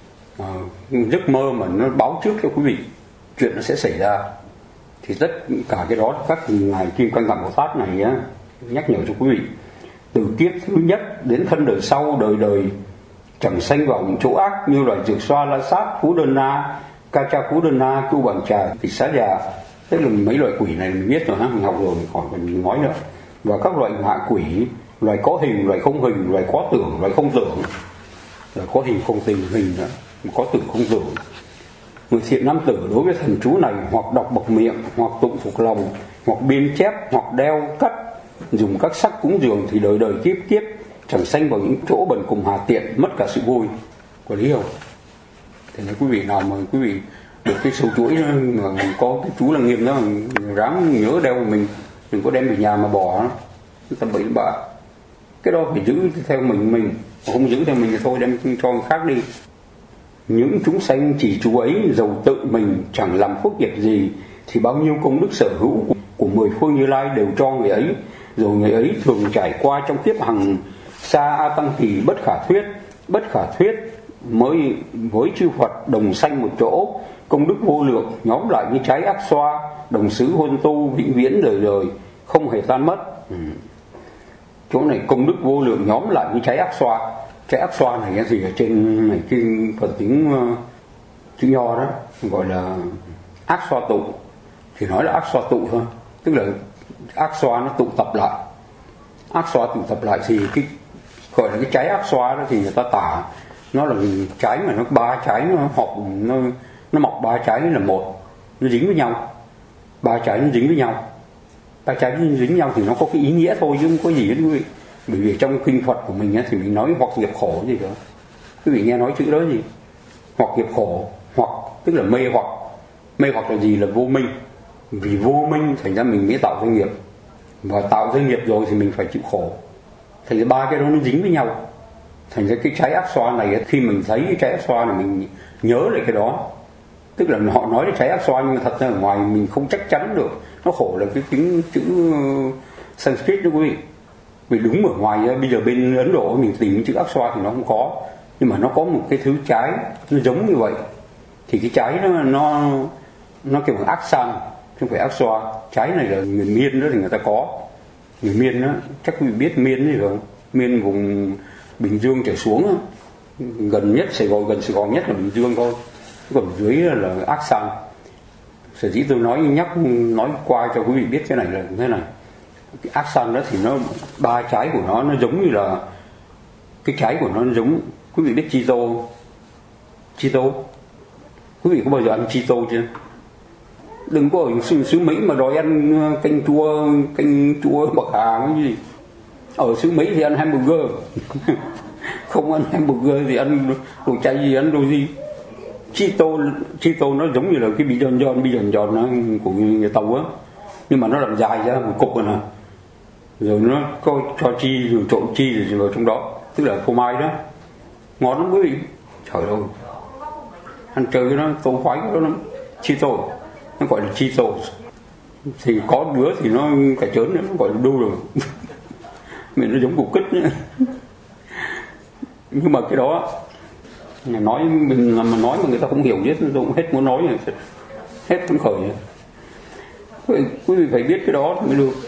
uh, giấc mơ mà nó báo trước cho quý vị chuyện nó sẽ xảy ra. Thì tất cả cái đó các ngài Kim Cang Tạng Bồ Tát này á, nhắc nhở cho quý vị. Từ kiếp thứ nhất đến thân đời sau, đời đời chẳng sanh vào những chỗ ác, như loài dược xoa, la sát, phú đơn na, ca cha phú đơn na, chu bằng trà, tịch xá già. Tức là mấy loại quỷ này mình biết rồi ha, mình học rồi mình khỏi mình nói nữa. Và các loại ngạ quỷ, loài có hình, loài không hình, loài có tưởng, loài không tưởng. Loài có hình không tình hình nữa, có tưởng không tưởng. Người thiện nam tử đối với thần chú này hoặc đọc bậc miệng, hoặc tụng thuộc lòng, hoặc biên chép, hoặc đeo cắt, dùng các sắc cúng dường thì đời đời kiếp kiếp chẳng sanh vào những chỗ bần cùng hà tiện, mất cả sự vui. Có lý không? Thế nên quý vị nào mà quý vị được cái sâu chuỗi đó, mà có cái chú là nghiêm đó, ráng nhớ đeo mình, đừng có đem về nhà mà bỏ nó, tâm bệnh bạ. Cái đó phải giữ theo mình mình, không giữ theo mình thì thôi đem cho người khác đi. Những chúng sanh chỉ chú ấy dầu tự mình chẳng làm phước nghiệp gì thì bao nhiêu công đức sở hữu của, của mười phương Như Lai đều cho người ấy, rồi người ấy thường trải qua trong kiếp hằng sa a tăng kỳ bất khả thuyết, bất khả thuyết mới với chư Phật đồng sanh một chỗ, công đức vô lượng nhóm lại như trái ác xoa, đồng xứ huân tu vĩnh viễn đời đời không hề tan mất. Ừ. Chỗ này công đức vô lượng nhóm lại như trái ác xoa. Trái ác xoa này thì ở trên này kinh Phật tiếng uh, chữ nho đó gọi là ác xoa tụ, thì nói là ác xoa tụ thôi, tức là ác xoa nó tụ tập lại. Ác xoa tụ tập lại thì cái gọi là cái trái ác xoa đó thì người ta tả nó là trái mà nó ba trái nó họp nó nó mọc ba trái là một, nó dính với nhau, ba trái nó dính với nhau, ba trái nó dính với nhau thì nó có cái ý nghĩa thôi chứ không có gì hết quý vị. Bởi vì trong kinh Phật của mình thì mình nói hoặc nghiệp khổ gì đó, quý vị nghe nói chữ đó gì hoặc nghiệp khổ, hoặc tức là mê hoặc. Mê hoặc là gì? Là vô minh. Vì vô minh thành ra mình mới tạo doanh nghiệp, và tạo doanh nghiệp rồi thì mình phải chịu khổ. Thành ra ba cái đó nó dính với nhau. Thành ra cái trái ác xoa này, khi mình thấy cái trái ác xoa này mình nhớ lại cái đó. Tức là họ nói là trái ác xoa nhưng mà thật ra ở ngoài mình không chắc chắn được. Nó khổ là cái tiếng chữ Sanskrit đó quý vị. Vì đúng ở ngoài bây giờ bên Ấn Độ mình tìm chữ ác xoa thì nó không có, nhưng mà nó có một cái thứ trái nó giống như vậy. Thì cái trái nó nó nó kêu bằng ác san chứ không phải ác xoa. Trái này là người Miên đó thì người ta có. Người Miên đó chắc quý vị biết Miên gì không? Miên vùng Bình Dương trở xuống đó. Gần nhất Sài Gòn, gần Sài Gòn nhất là Bình Dương thôi, còn dưới là ác san. Sở dĩ tôi nói nhắc nói qua cho quý vị biết cái này là thế này. Cái ác san đó thì nó ba trái của nó nó giống như là cái trái của nó, nó giống, quý vị biết Cheeto Cheeto quý vị có bao giờ ăn Cheeto chưa? Đừng có ở xứ, xứ Mỹ mà đòi ăn canh chua canh chua bạc hà cái gì. Ở xứ Mỹ thì ăn hamburger không ăn hamburger thì ăn đồ chay gì, ăn đồ gì. Cheeto Cheeto nó giống như là cái bị giòn giòn bị giòn giòn nó của người Tàu á, nhưng mà nó làm dài ra một cục rồi nè, rồi nó có cho chi rồi trộn chi rồi vào trong đó, tức là phô mai đó, ngon lắm quý vị. Trời ơi, ăn chơi cái đó tô khoái cái đó lắm. Cheeto nó gọi là Cheeto. Thì có đứa thì nó cả trớn nữa, nó gọi là đu rồi mình nó giống cục kích nữa. Nhưng mà cái đó nói mình mà nói mà người ta không hiểu hết, tôi cũng hết muốn nói rồi, hết phấn khởi rồi. Quý vị phải biết cái đó mới được.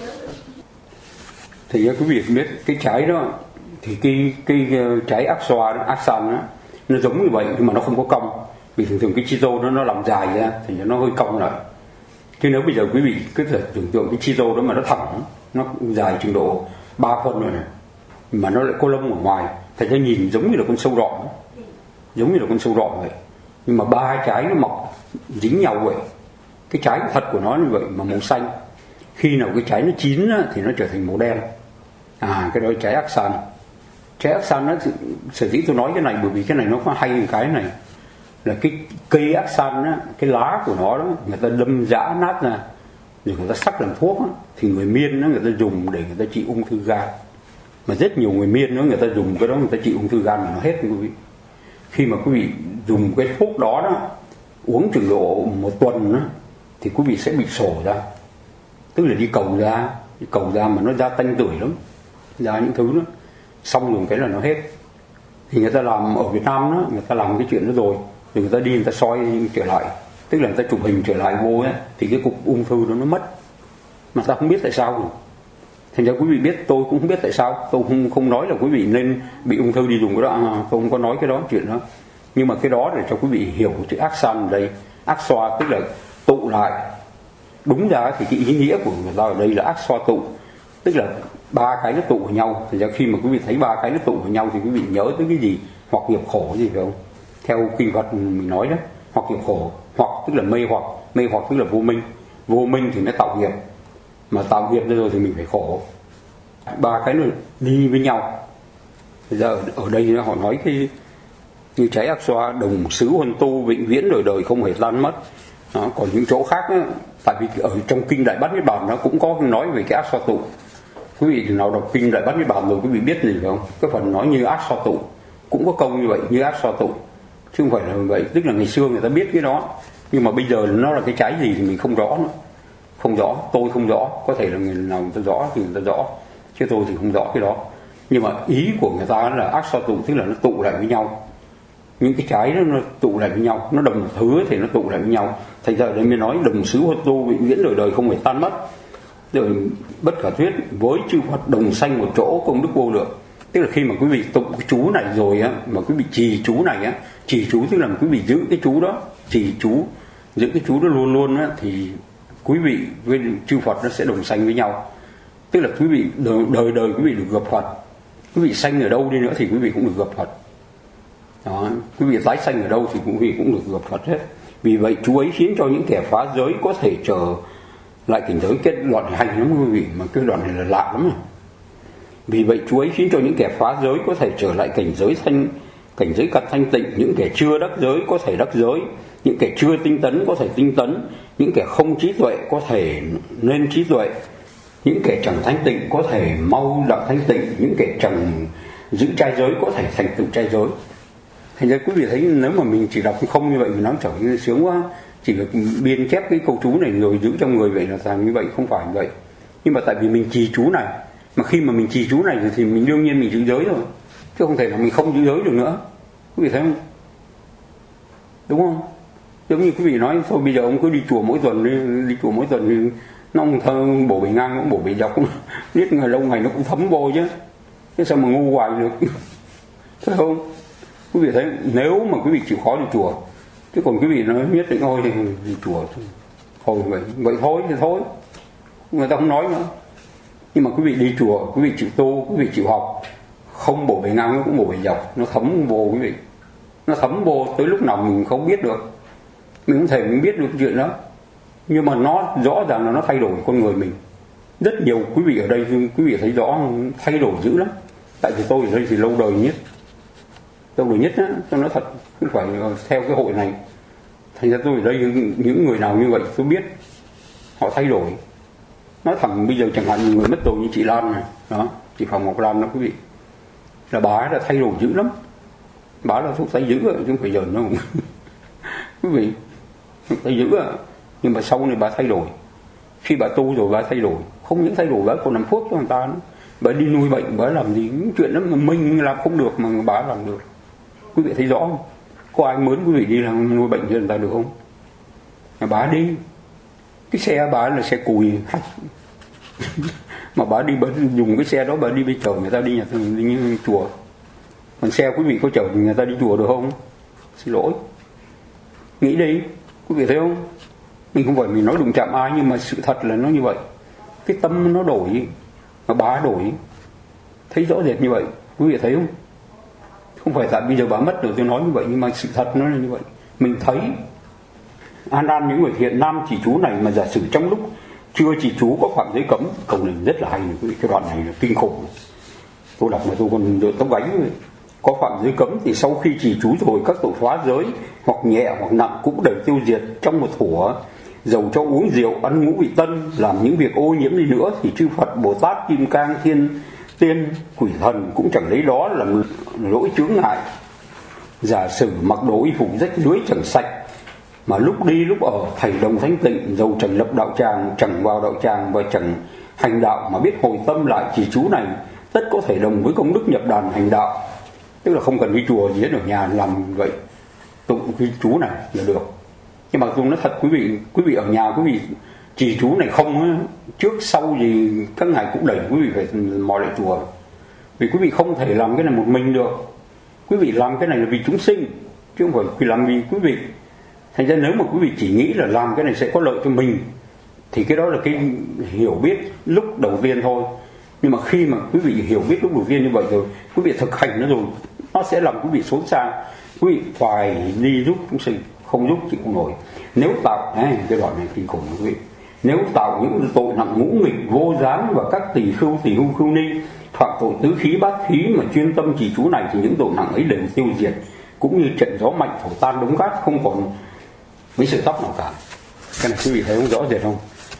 Thì quý vị biết cái trái đó thì cái cái trái ác xoa đó, ác san đó, nó giống như vậy nhưng mà nó không có cong. Vì thường thường cái Cheeto nó nó làm dài ra thì nó hơi cong lại. Chứ nếu bây giờ quý vị cứ tưởng tượng cái Cheeto đó mà nó thẳng, nó dài chừng độ ba phân rồi này, mà nó lại có lông ở ngoài, thành ra nhìn giống như là con sâu rọ, giống như là con sâu rọ vậy. Nhưng mà ba trái nó mọc dính nhau vậy. Cái trái thật của nó như vậy mà màu xanh. Khi nào cái trái nó chín á, thì nó trở thành màu đen. À, cái đó là trái ác san. Trái ác san nó sở dĩ tôi nói cái này bởi vì cái này nó có hay một cái này là cái cây ác san á, cái lá của nó đó người ta đâm giã nát ra rồi người ta sắc làm thuốc á, thì người Miên đó người ta dùng để người ta trị ung thư gan. Mà rất nhiều người Miên đó người ta dùng cái đó người ta trị ung thư gan mà nó hết quý vị. Khi mà quý vị dùng cái thuốc đó đó uống chừng độ một tuần đó, thì quý vị sẽ bị sổ ra, tức là đi cầu ra, đi cầu ra mà nó ra tanh tưởi lắm, ra những thứ đó, xong rồi cái là nó hết. Thì người ta làm ở Việt Nam đó, người ta làm cái chuyện đó rồi, rồi người ta đi người ta soi trở lại, tức là người ta chụp hình trở lại vô ấy, thì cái cục ung thư đó nó mất, mà ta không biết tại sao rồi. Thành ra quý vị biết, tôi cũng không biết tại sao, tôi không không nói là quý vị nên bị ung thư đi dùng cái đó, à, tôi không có nói cái đó chuyện đó. Nhưng mà cái đó để cho quý vị hiểu chữ ác san ở đây, ác xoa tức là tụ lại. Đúng ra thì cái ý nghĩa của người ta ở đây là ác xoa tụ, tức là ba cái nó tụ vào nhau. Thì ra khi mà quý vị thấy ba cái nó tụ vào nhau thì quý vị nhớ tới cái gì? Hoặc nghiệp khổ gì phải không? Theo kinh Phật mình nói đó, hoặc nghiệp khổ, hoặc tức là mê hoặc, mê hoặc tức là vô minh, vô minh thì nó tạo nghiệp, mà tạo nghiệp rồi thì mình phải khổ. Ba cái nó đi với nhau. Giờ ở đây họ nói cái như trái ác xoa đồng xứ huân tu vĩnh viễn đời đời không hề tan mất. Đó, còn những chỗ khác đó, tại vì ở trong kinh Đại Bát Niết Bàn nó cũng có nói về cái ác xoa tụ, Quý vị thì nào đọc kinh Đại Bát Niết Bàn rồi quý vị biết gì phải không? Cái phần nói như ác so tụ cũng có câu như vậy, như ác so tụ, chứ không phải là vậy. Tức là ngày xưa người ta biết cái đó, nhưng mà bây giờ nó là cái trái gì thì mình không rõ nữa. Không rõ, tôi không rõ, có thể là người nào người ta rõ thì người ta rõ, chứ tôi thì không rõ cái đó. Nhưng mà ý của người ta là ác so tụ, tức là nó tụ lại với nhau. Những cái trái đó nó tụ lại với nhau, nó đồng thứ thì nó tụ lại với nhau. Thành ra đây mới nói đồng xứ Phật tu vĩnh viễn đời đời không phải tan mất. Rồi bất khả thuyết với chư Phật đồng sanh một chỗ, công đức vô lượng. Tức là khi mà quý vị tụng cái chú này rồi á, mà quý vị trì chú này á, trì chú tức là quý vị giữ cái chú đó, trì chú, giữ cái chú đó luôn luôn á, thì quý vị với chư Phật nó sẽ đồng sanh với nhau. Tức là quý vị đời đời, đời quý vị được gặp Phật. Quý vị sanh ở đâu đi nữa thì quý vị cũng được gặp Phật. Đó, quý vị tái sanh ở đâu thì quý vị cũng được gặp Phật hết. Vì vậy chú ấy khiến cho những kẻ phá giới có thể trở lại cảnh giới. Cái đoạn này hay lắm quý vị, mà cái đoạn này là lạ lắm. Vì vậy chú ấy khiến cho những kẻ phá giới có thể trở lại cảnh giới thanh, cảnh giới cật thanh tịnh. Những kẻ chưa đắc giới có thể đắc giới, những kẻ chưa tinh tấn có thể tinh tấn, những kẻ không trí tuệ có thể nên trí tuệ, những kẻ chẳng thanh tịnh có thể mau đặng thanh tịnh, những kẻ chẳng giữ trai giới có thể thành tựu trai giới. Thành ra quý vị thấy nếu mà mình chỉ đọc không như vậy mình nói trở nên sướng quá, chỉ được biên chép cái câu chú này rồi giữ trong người vậy là thành như vậy, không phải như vậy. Nhưng mà tại vì mình trì chú này, mà khi mà mình trì chú này thì mình đương nhiên mình giữ giới rồi, chứ không thể là mình không giữ giới được nữa. Quý vị thấy không? Đúng không? Giống như quý vị nói thôi bây giờ ông cứ đi chùa mỗi tuần, đi, đi chùa mỗi tuần thì nó không thơ bổ bề ngang, nó cũng bổ bề dọc, biết ngày lâu ngày nó cũng thấm vô chứ, chứ sao mà ngu hoài được. Thấy không? Quý vị thấy nếu mà quý vị chịu khó đi chùa, chứ còn quý vị nói nhất định thôi thì đi chùa thôi vậy vậy thôi thì thôi, người ta không nói nữa. Nhưng mà quý vị đi chùa, quý vị chịu tu, quý vị chịu học, không bổ bề ngang nó cũng bổ bề dọc, nó thấm vô quý vị, nó thấm vô tới lúc nào mình không biết được, mình không thể mình biết được chuyện đó. Nhưng mà nó rõ ràng là nó thay đổi con người mình. Rất nhiều quý vị ở đây quý vị thấy rõ thay đổi dữ lắm. Tại vì tôi ở đây thì lâu đời nhất, lâu đời nhất á, tôi nói thật, cứ phải theo cái hội này. Thành ra tôi ở đây những người nào như vậy tôi biết họ thay đổi. Nói thẳng bây giờ chẳng hạn người mất rồi như chị Lan này, đó, chị Phạm Ngọc Lan đó quý vị, là bà ấy đã thay đổi dữ lắm. Bà ấy là thuốc tay dữ rồi, chứ không phải giỡn đâu. Quý vị, thuốc tay dữ à. Nhưng mà sau này bà thay đổi. Khi bà tu rồi bà thay đổi. Không những thay đổi, bà còn làm phước cho người ta nữa. Bà đi nuôi bệnh, bà làm gì những chuyện đó mà mình làm không được mà bà làm được. Quý vị thấy rõ không? Có ai mướn quý vị đi làm nuôi bệnh cho người ta được không? Mà bà đi, cái xe bà là xe cùi hạch. Mà bà đi, bà dùng cái xe đó bà đi chở người ta đi nhà đi như chùa. Còn xe quý vị có chở người ta đi chùa được không? Xin lỗi. Nghĩ đi, quý vị thấy không? Mình không phải mình nói đụng chạm ai, nhưng mà sự thật là nó như vậy. Cái tâm nó đổi, mà bà đổi, thấy rõ rệt như vậy. Quý vị thấy không? Không phải tại bây giờ bà mất được tôi nói như vậy, nhưng mà sự thật nó là như vậy. Mình thấy an an những người thiện nam chỉ chú này mà giả sử trong lúc chưa chỉ chú có phạm giới cấm, câu này rất là hay. Cái đoạn này là kinh khủng. Tôi đọc mà tôi còn rợn tóc gáy. Có phạm giới cấm thì sau khi chỉ chú rồi các tội phá giới hoặc nhẹ hoặc nặng cũng đều tiêu diệt trong một thuở. Dầu cho uống rượu, ăn ngũ vị tân, làm những việc ô nhiễm đi nữa thì chư Phật, Bồ Tát, Kim Cang, Thiên Tiên, quỷ thần cũng chẳng lấy đó làm lỗi chướng ngại. Giả sử mặc đồ y phục rách rưới chẳng sạch, mà lúc đi lúc ở thầy đồng thanh tịnh, dầu chẳng lập đạo tràng, chẳng vào đạo tràng và chẳng hành đạo, mà biết hồi tâm lại chỉ chú này, tất có thể đồng với công đức nhập đàn hành đạo. Tức là không cần đi chùa gì hết, ở nhà làm vậy, tụng cái chú này là được. Nhưng mà tôi nói thật quý vị, quý vị ở nhà quý vị trì chú này không á, trước sau gì các ngài cũng đẩy quý vị phải mò lại chùa. Vì quý vị không thể làm cái này một mình được. Quý vị làm cái này là vì chúng sinh, chứ không phải quý làm vì quý vị. Thành ra nếu mà quý vị chỉ nghĩ là làm cái này sẽ có lợi cho mình, thì cái đó là cái hiểu biết lúc đầu tiên thôi. Nhưng mà khi mà quý vị hiểu biết lúc đầu tiên như vậy rồi, quý vị thực hành nó rồi, nó sẽ làm quý vị xốn sang. Quý vị phải đi giúp chúng sinh, không giúp chịu không nổi. Nếu tạo, à, cái đoạn này kinh khủng quý vị. Nếu tạo những tội nặng ngũ nghịch, vô gián và các tỳ khưu, tỳ hưu, khưu ni, phạm tội tứ khí, bát khí mà chuyên tâm trì chú này thì những tội nặng ấy đều tiêu diệt, cũng như trận gió mạnh thổi tan đống cát, không còn mấy sợi tóc nào cả. Cái này quý vị thấy không rõ rệt không?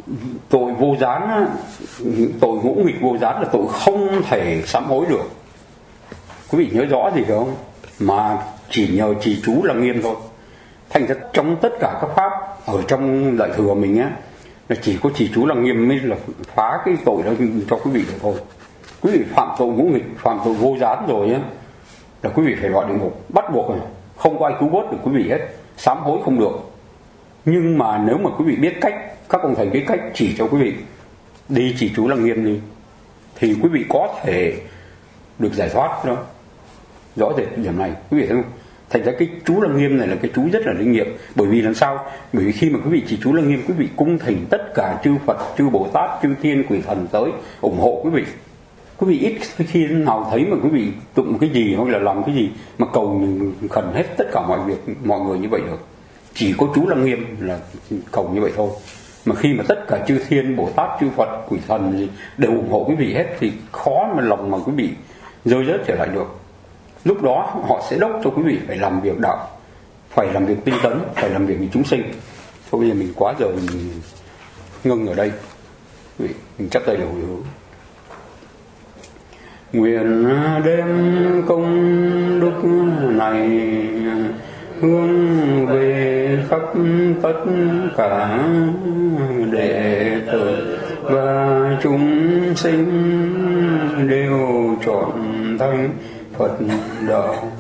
tội vô gián, tội ngỗ nghịch vô gián là tội không thể sám hối được. Quý vị nhớ rõ gì không? Mà chỉ nhờ trì chú là nghiêm thôi. Thành ra trong tất cả các pháp ở trong Đại Thừa mình á, là chỉ có trì chú là nghiêm mới là phá cái tội đó cho quý vị được thôi. Quý vị phạm tội ngỗ nghịch, phạm tội vô gián rồi á, là quý vị phải vào địa ngục bắt buộc rồi, không có ai cứu vớt được quý vị hết, sám hối không được. Nhưng mà nếu mà quý vị biết cách, các ông thầy biết cách chỉ cho quý vị đi trì chú là nghiêm đi, thì quý vị có thể được giải thoát đó. Rõ rệt điểm này quý vị thấy không? Thành ra cái chú Lăng Nghiêm này là cái chú rất là linh nghiệm. Bởi vì làm sao? Bởi vì khi mà quý vị trì chú Lăng Nghiêm, quý vị cung thỉnh tất cả chư Phật, chư Bồ Tát, chư Thiên, quỷ thần tới ủng hộ quý vị. Quý vị ít khi nào thấy mà quý vị tụng cái gì hoặc là làm cái gì mà cầu khẩn hết tất cả mọi việc mọi người như vậy được. Chỉ có chú Lăng Nghiêm là cầu như vậy thôi. Mà khi mà tất cả chư Thiên, Bồ Tát, chư Phật, quỷ thần gì đều ủng hộ quý vị hết thì khó mà lòng mà quý vị rơi rớt trở lại được. Lúc đó họ sẽ đốc cho quý vị phải làm việc đạo, phải làm việc tinh tấn, phải làm việc vì chúng sinh. Thôi bây giờ mình quá giờ mình ngưng ở đây. Quý vị, mình chắp tay là hồi hướng. Nguyện đem công đức này hướng về khắp tất cả đệ tử và chúng sinh đều trọn thành Phật đạo.